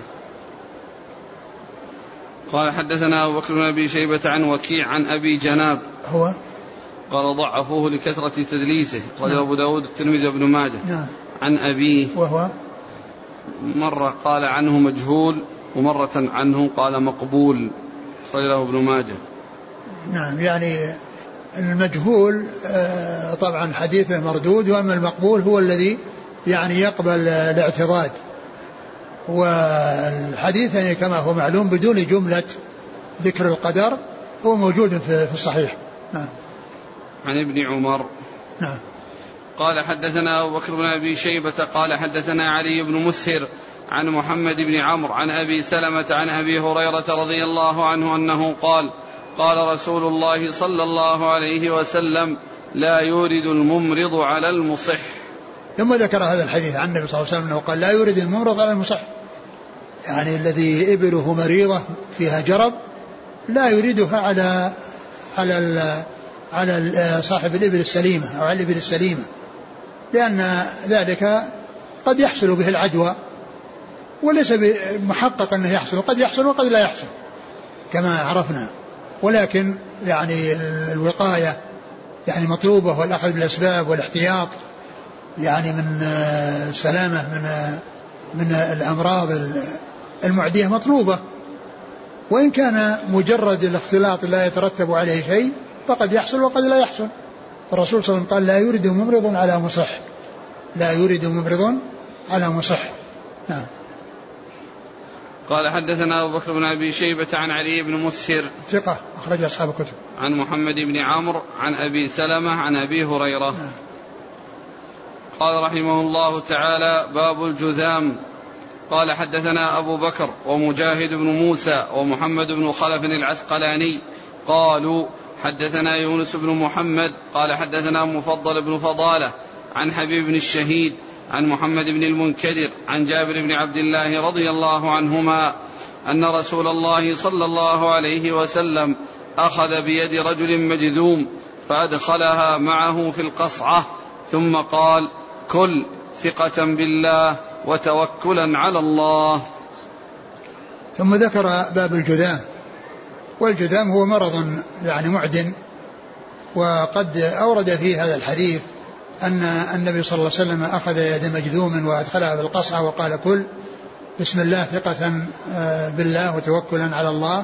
قال حدثنا أبو بكر بن أبي شيبة عن وكيع عن أبي جناب هو قال ضعفوه لكثرة تدليسه قال أبو داود الترمذي وابن ماجه. نعم. عن أبيه وهو مرة قال عنه مجهول ومرة عنه قال مقبول صلى ابن ماجه. نعم يعني المجهول طبعا حديثه مردود، وأما المقبول هو الذي يعني يقبل الاعتضاد. والحديث يعني كما هو معلوم بدون جملة ذكر القدر هو موجود في الصحيح. نعم. عن ابن عمر. نعم. قال حدثنا أبو بكر بن أبي شيبة قال حدثنا علي بن مسهر عن محمد بن عمرو عن أبي سلمة عن أبي هريرة رضي الله عنه أنه قال قال رسول الله صلى الله عليه وسلم لا يورد الممرض على المصح. ثم ذكر هذا الحديث عن النبي صلى الله عليه وسلم قال لا يورد الممرض على المصح، يعني الذي إبله مريضة فيها جرب لا يريدها على على ال على صاحب الإبل السليمة أو على الإبل السليمة، لأن ذلك قد يحصل به العدوى وليس محقق أنه يحصل، قد يحصل وقد لا يحصل كما عرفنا، ولكن يعني الوقاية يعني مطلوبة والأخذ بالأسباب والاحتياط يعني من السلامة من من الأمراض المعدية مطلوبة، وإن كان مجرد الاختلاط لا يترتب عليه شيء فقد يحصل وقد لا يحصل. الرسول صلى الله عليه وسلم قال لا يورد ممرض على مصح، لا يورد ممرض على مصح. نعم. قال حدثنا أبو بكر بن أبي شيبة عن علي بن مسهر ثقة أخرج أصحاب الكتب. عن محمد بن عمرو عن أبي سلمة عن أبي هريرة. نعم. قال رحمه الله تعالى باب الجذام. قال حدثنا أبو بكر ومجاهد بن موسى ومحمد بن خلف العسقلاني قالوا حدثنا يونس بن محمد قال حدثنا مفضل بن فضالة عن حبيب بن الشهيد عن محمد بن المنكدر عن جابر بن عبد الله رضي الله عنهما أن رسول الله صلى الله عليه وسلم أخذ بيد رجل مجذوم فأدخلها معه في القصعة ثم قال كل ثقة بالله وتوكلا على الله. ثم ذكر باب الجذام، والجذام هو مرض يعني معدن، وقد أورد في هذا الحديث أن النبي صلى الله عليه وسلم أخذ يد مجذوم وأدخلها في القصعة وقال كل بسم الله ثقة بالله وتوكلا على الله.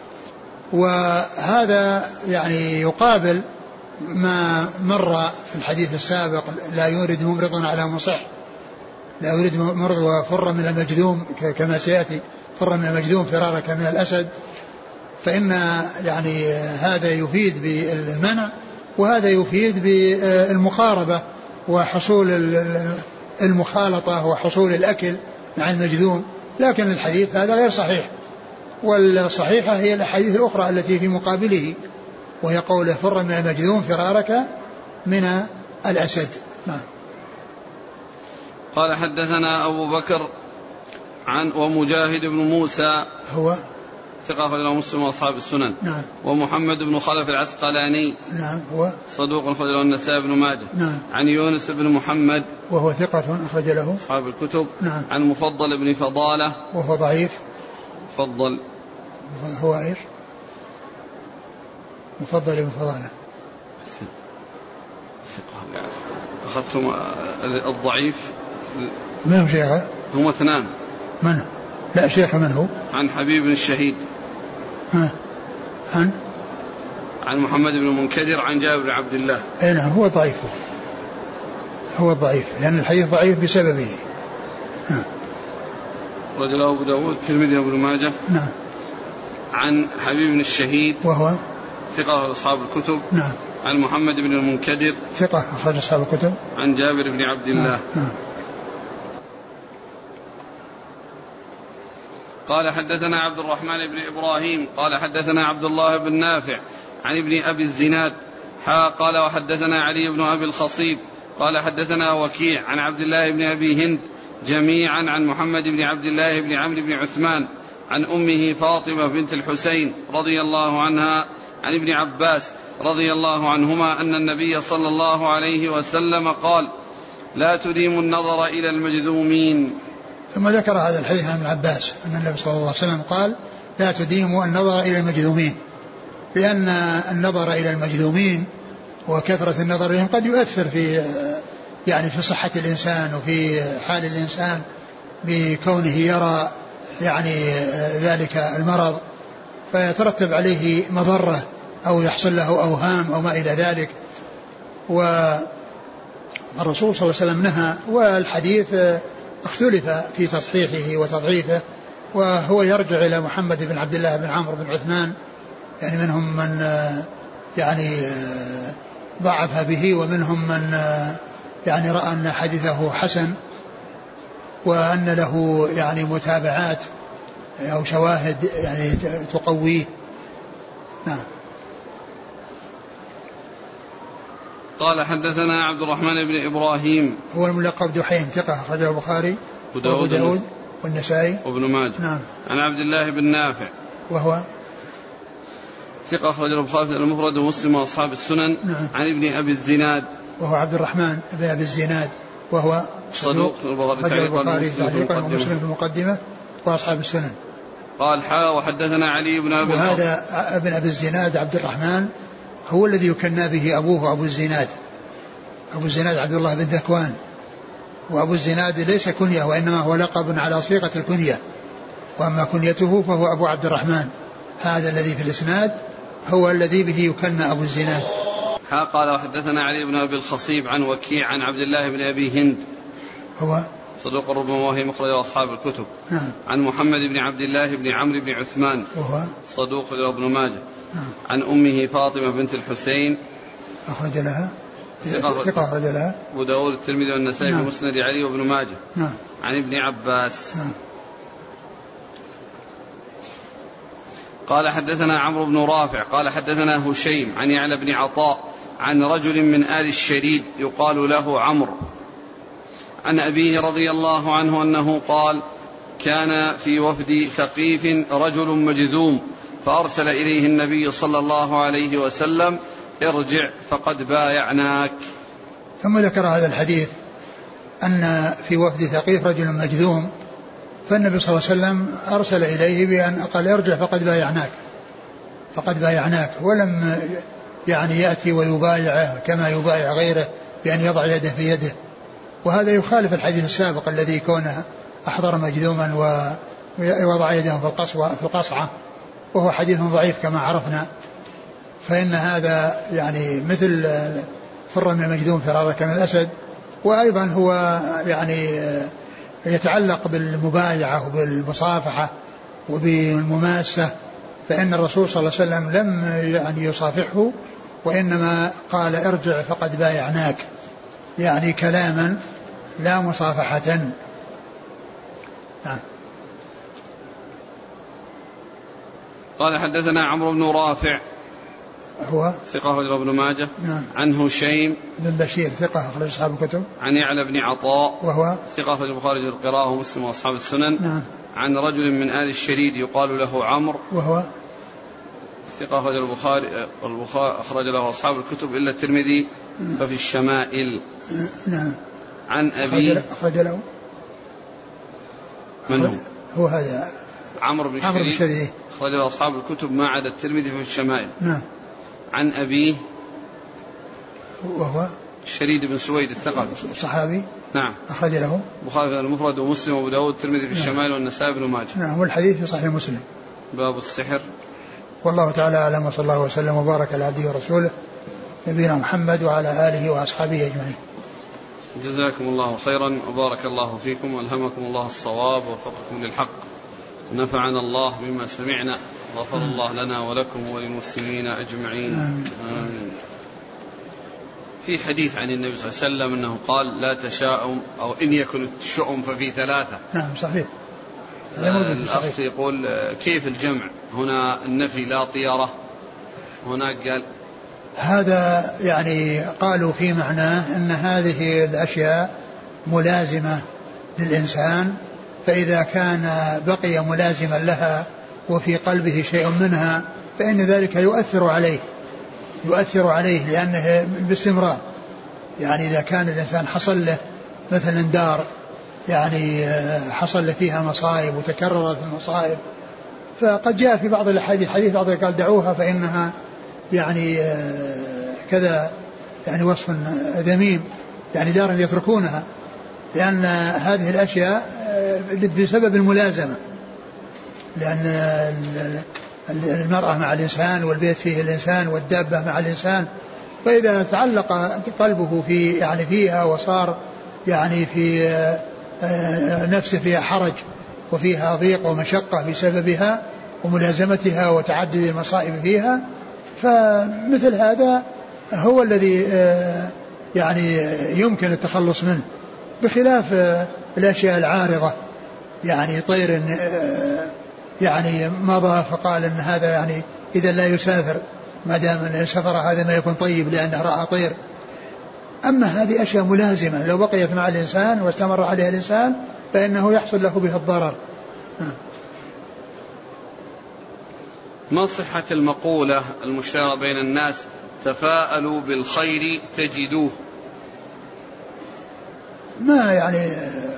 وهذا يعني يقابل ما مر في الحديث السابق لا يورد ممرض على مصح، لا يورد ممرض وفر من المجذوم كما سيأتي فر من المجذوم فرارك من الأسد، فإن يعني هذا يفيد بالمنع وهذا يفيد بالمقاربة وحصول المخالطة وحصول الأكل مع المجذوم، لكن الحديث هذا غير صحيح، والصحيحة هي الأحاديث الأخرى التي في مقابله وهي قوله فر من المجذوم فرارك من الأسد. نعم. قال حدثنا أبو بكر عن ومجاهد بن موسى هو ثقة أخرجه مسلم وأصحاب السنن. نعم. ومحمد بن خلف العسقلاني نعم هو صدوق أخرجه النسائي بن ماجه. نعم. عن يونس بن محمد وهو ثقة أخرج له أصحاب الكتب. نعم. عن مفضل بن فضالة وهو ضعيف. مفضل هو إيش؟ مفضل بن فضالة ثقة. أخذتم الضعيف من هو شيخ؟ هم اثنان. من؟ لا شيخ من هو؟ عن حبيب بن الشهيد. ها. عن عن محمد بن المنكدر عن جابر بن عبد الله. اي نعم هو ضعيف، هو ضعيف لأن الحديث ضعيف بسببه. ها. رجله أبو داود الترمذي وابن ماجه. نعم. عن حبيب بن الشهيد وهو ثقة أصحاب الكتب. نعم. عن محمد بن المنكدر ثقة أخرج أصحاب الكتب. عن جابر بن عبد الله. نعم. نعم. قال حدثنا عبد الرحمن بن إبراهيم قال حدثنا عبد الله بن نافع عن ابن أبي الزناد حا قال وحدثنا علي بن أبي الخصيب قال حدثنا وكيع عن عبد الله بن أبي هند جميعا عن محمد بن عبد الله بن عمرو بن عثمان عن أمه فاطمة بنت الحسين رضي الله عنها عن ابن عباس رضي الله عنهما أن النبي صلى الله عليه وسلم قال لا تديم النظر إلى المجذومين. ثم ذكر هذا الحديث عن ابن عباس أن النبي صلى الله عليه وسلم قال لا تديم النظر إلى المجذومين، لأن النظر إلى المجذومين وكثرة النظر إليهم قد يؤثر في يعني في صحة الإنسان وفي حال الإنسان بكونه يرى يعني ذلك المرض فيترتب عليه مضرة أو يحصل له أوهام أو ما إلى ذلك. والرسول صلى الله عليه وسلم نهى، والحديث اختلف في تصحيحه وتضعيفه، وهو يرجع إلى محمد بن عبد الله بن عمرو بن عثمان، يعني منهم من يعني ضعف به ومنهم من يعني رأى أن حديثه حسن وأن له يعني متابعات أو شواهد يعني تقويه. نعم. قال حدثنا عبد الرحمن بن إبراهيم هو الملقب دحيم ثقة أخرجه البخاري وأبو داود والنسائي وابن ماجه. نعم. عن عبد الله بن نافع وهو ثقة أخرجه البخاري المفرد ومسلم وأصحاب السنن. نعم. عن ابن أبي الزناد وهو عبد الرحمن بن أبي الزناد وهو صدوق البخاري تعليقا ومسلم في المقدمة وأصحاب السنن. قال حا وحدثنا علي بن أبي وهذا ابن أبي الزناد عبد الرحمن هو الذي يكنى به أبوه أبو الزناد. أبو الزناد عبد الله بن ذكوان، وأبو الزناد ليس كنية وإنما هو لقب على صيغة الكنية، وأما كنيته فهو أبو عبد الرحمن. هذا الذي في الإسناد هو الذي به يكنى أبو الزناد. حا قال وحدثنا علي بن أبي الخصيب عن وكيع عن عبد الله بن أبي هند هو صدوق ربما وهي مخرج أصحاب الكتب. نعم. عن محمد بن عبد الله بن عمرو بن عثمان وهو صدوق ابن ماجه. نعم. عن أمه فاطمة بنت الحسين أخرج لها ثقة أخرج لها أبو داود الترمذي والنسائي في مسند علي وابن ماجه. نعم. عن ابن عباس. نعم. قال حدثنا عمرو بن رافع قال حدثنا هشيم عن يعلى بن عطاء عن رجل من آل الشريد يقال له عمرو عن أبيه رضي الله عنه أنه قال كان في وفد ثقيف رجل مجذوم فأرسل إليه النبي صلى الله عليه وسلم ارجع فقد بايعناك. ثم ذكر هذا الحديث أن في وفد ثقيف رجل مجذوم، فالنبي صلى الله عليه وسلم أرسل إليه بأن قال ارجع فقد بايعناك فقد بايعناك ولم يعني يأتي ويبايعه كما يبايع غيره بأن يضع يده في يده، وهذا يخالف الحديث السابق الذي كونه أحضر مجذوما ووضع يده في القصعة، وهو حديث ضعيف كما عرفنا. فإن هذا يعني مثل فر من المجذوم فرارك من الأسد، وأيضا هو يعني يتعلق بالمبايعة وبالمصافحة وبالمماسة، فإن الرسول صلى الله عليه وسلم لم يعني يصافحه وإنما قال ارجع فقد بايعناك، يعني كلاما لا مصافحة. نعم. قال حدثنا عمرو بن رافع هو ثقة أخرج ابن ماجه. نعم. عن هشيم بن بشير ثقة أخرج أصحاب الكتب. عن يعلى بن عطاء وهو ثقة أخرج البخاري القراءة ومسلم وأصحاب السنن. نعم. عن رجل من آل الشريد يقال له عمرو وهو ثقة أخرج البخاري البخاري أخرج له أصحاب الكتب إلا الترمذي ففي الشمائل. نعم. عن أبي أخرج له من هو؟ هو هذا عمرو بن الشريد أخرج له أصحاب الكتب ما عدا الترمذي في الشمائل. نعم. عن أبيه وهو الشريد بن سويد الثقفي الصحابي. نعم. أخرج له البخاري المفرد ومسلم وأبو داود الترمذي في الشمائل والنسائي بن ماجه. نعم. والحديث في صحيح مسلم. باب السحر. والله تعالى أعلم، وصلى الله وسلم وبارك على عبده ورسوله نبينا محمد وعلى آله وأصحابه أجمعين. جزاكم الله خيرا وبارك الله فيكم وألهمكم الله الصواب ووفقكم للحق ونفعنا الله بما سمعنا، غفر الله لنا ولكم وللمسلمين أجمعين. آمين. آمين. في حديث عن النبي صلى الله عليه وسلم أنه قال لا تشاءم أو إن يكن الشؤم ففي ثلاثة. نعم صحيح. الأخ يقول كيف الجمع هنا؟ النفي لا طيرة، هناك قال هذا يعني قالوا في معناه أن هذه الأشياء ملازمة للإنسان، فإذا كان بقي ملازما لها وفي قلبه شيء منها فإن ذلك يؤثر عليه يؤثر عليه لأنه باستمرار. يعني إذا كان الإنسان حصل له مثلا دار يعني حصل له فيها مصائب وتكررت المصائب، فقد جاء في بعض الحديث حديث بعض قال دعوها فإنها يعني كذا، يعني وصف ذميم، يعني دار يتركونها، لأن هذه الأشياء بسبب الملازمة لأن المرأة مع الإنسان والبيت فيه الإنسان والدابة مع الإنسان، فإذا تعلق قلبه في يعني فيها وصار يعني في نفسه فيها حرج وفيها ضيق ومشقة بسببها وملازمتها وتعدد المصائب فيها، فمثل هذا هو الذي يعني يمكن التخلص منه، بخلاف الأشياء العارضة، يعني طير يعني مضى فقال ان هذا يعني اذا لا يسافر ما دام ان السفر هذا ما يكون طيب لانه راى طير. اما هذه اشياء ملازمه لو بقيت مع الانسان واستمر عليها الانسان فانه يحصل له بها الضرر. ما صحة المقولة المشتهرة بين الناس تفاءلوا بالخير تجدوه؟ ما يعني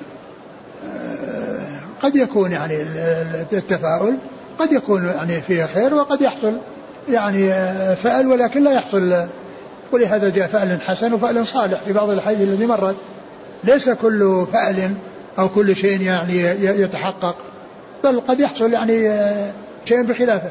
قد يكون يعني التفاؤل قد يكون يعني فيه خير وقد يحصل يعني فأل ولكن لا يحصل، ولهذا جاء فأل حسن وفأل صالح في بعض الحديث الذي مرت، ليس كل فأل أو كل شيء يعني يتحقق، بل قد يحصل يعني شيء بخلافه.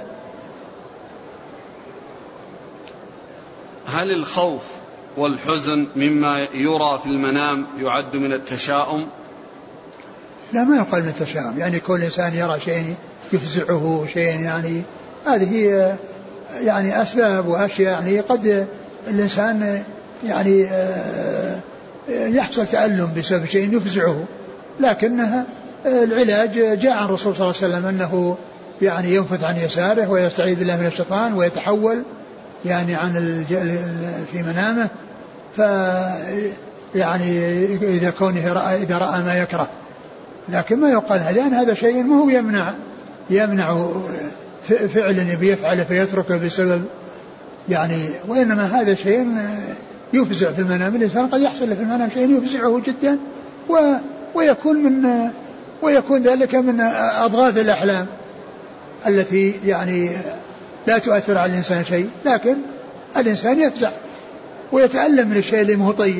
هل الخوف والحزن مما يرى في المنام يعد من التشاؤم؟ لا، ما يقال من التشاؤم، يعني كل إنسان يرى شيء يفزعه شيء، يعني هذه يعني أسباب وأشياء يعني قد الإنسان يعني يحصل تألم بسبب شيء يفزعه، لكنها العلاج جاء عن الرسول صلى الله عليه وسلم أنه يعني ينفث عن يساره ويستعيذ بالله من الشيطان ويتحول يعني عن في منامه، ف يعني إذا كونه رأى إذا رأى ما يكره، لكن ما يقال لأن هذا شيء ما هو يمنع يمنع فعلا بيفعله فيتركه بسبب يعني، وإنما هذا شيء يفزع في المنام. الإنسان قد يحصل له في المنام شيء يفزعه جدا ويكون من ويكون ذلك من أضغاث الأحلام التي يعني لا تؤثر على الإنسان شيء، لكن الإنسان يفزع ويتألم من الشيء اللي مو طيب،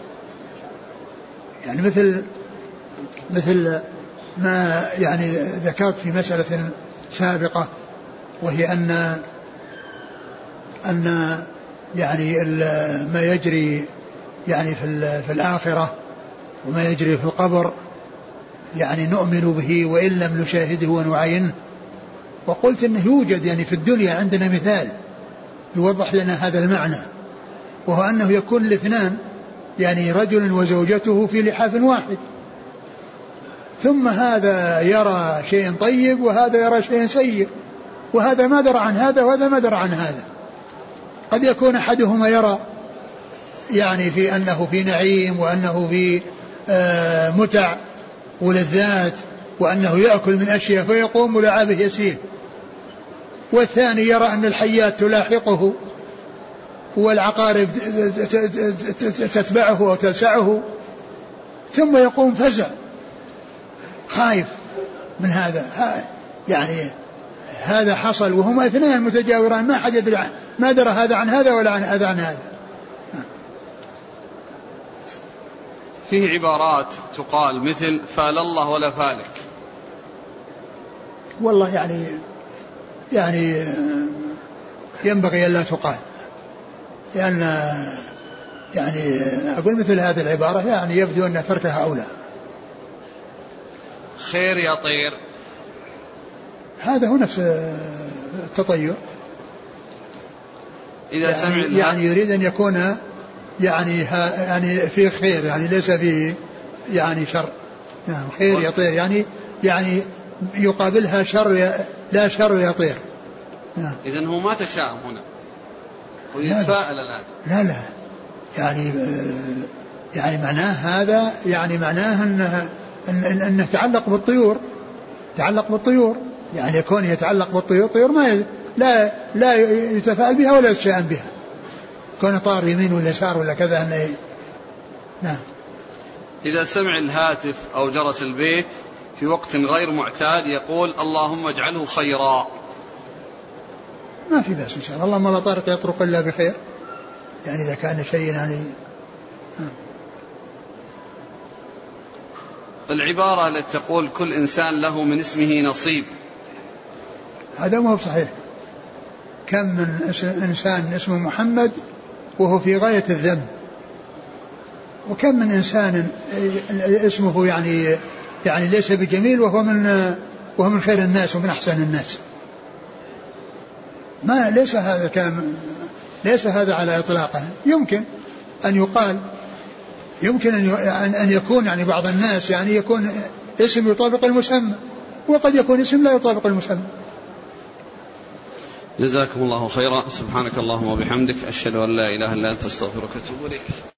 يعني مثل مثل ما يعني ذكرت في مسألة سابقة، وهي أن أن يعني ما يجري يعني في في الآخرة وما يجري في القبر يعني نؤمن به وإن لم نشاهده ونعاينه، وقلت أنه يوجد يعني في الدنيا عندنا مثال يوضح لنا هذا المعنى، وهو أنه يكون الاثنان يعني رجل وزوجته في لحاف واحد، ثم هذا يرى شيء طيب وهذا يرى شيء سيء، وهذا ما درى عن هذا وهذا ما درى عن هذا. قد يكون أحدهما يرى يعني في أنه في نعيم وأنه في آه متع ولذات وأنه يأكل من أشياء فيقوم لعابه يسير، والثاني يرى أن الحيات تلاحقه والعقارب تتبعه أو تلسعه، ثم يقوم فزع خايف من هذا، يعني هذا حصل وهما اثنين متجاوران ما حد يدري ما درى هذا عن هذا ولا عن هذا عن هذا. فيه عبارات تقال مثل فال الله ولا فالك. والله يعني يعني ينبغي ألا تقال، لأن يعني أقول مثل هذه العبارة يعني يبدو أن تركها أولى. خير يا طير، هذا هو نفس التطير، إذا يعني, سمع يعني يريد أن يكون يعني يعني في خير يعني ليس فيه يعني شر. نعم خير يطير يعني يعني يقابلها شر لا شر يطير. نعم. إذن هو ما تشاءم هنا ويتفاءل الآن. لا لا يعني يعني معناه هذا يعني معناه أنه أنه أن يتعلق بالطيور يتعلق بالطيور يعني يكون يتعلق بالطيور طيور ما لا لا يتفاءل بها ولا يتشائم بها، كون طار يمين ولا يسار ولا كذا أنه. نعم. إذا سمع الهاتف أو جرس البيت في وقت غير معتاد يقول اللهم اجعله خيرا، ما في بأس إن شاء الله، اللهم لا طارق يطرق إلا بخير، يعني إذا كان شيء يعني. العبارة التي تقول كل إنسان له من اسمه نصيب هذا ما هو صحيح. كم من إنسان اسمه محمد وهو في غاية الذم، وكم من إنسان اسمه يعني يعني ليس بجميل وهو من وهو من خير الناس ومن أحسن الناس. ما ليس هذا كلام، ليس هذا على إطلاقه. يمكن أن يقال، يمكن أن أن يكون يعني بعض الناس يعني يكون اسم يطابق المسمى، وقد يكون اسم لا يطابق المسمى. جزاكم الله خيرا. سبحانك اللهم وبحمدك، أشهد أن لا إله إلا أنت، أستغفرك وأتوب إليك.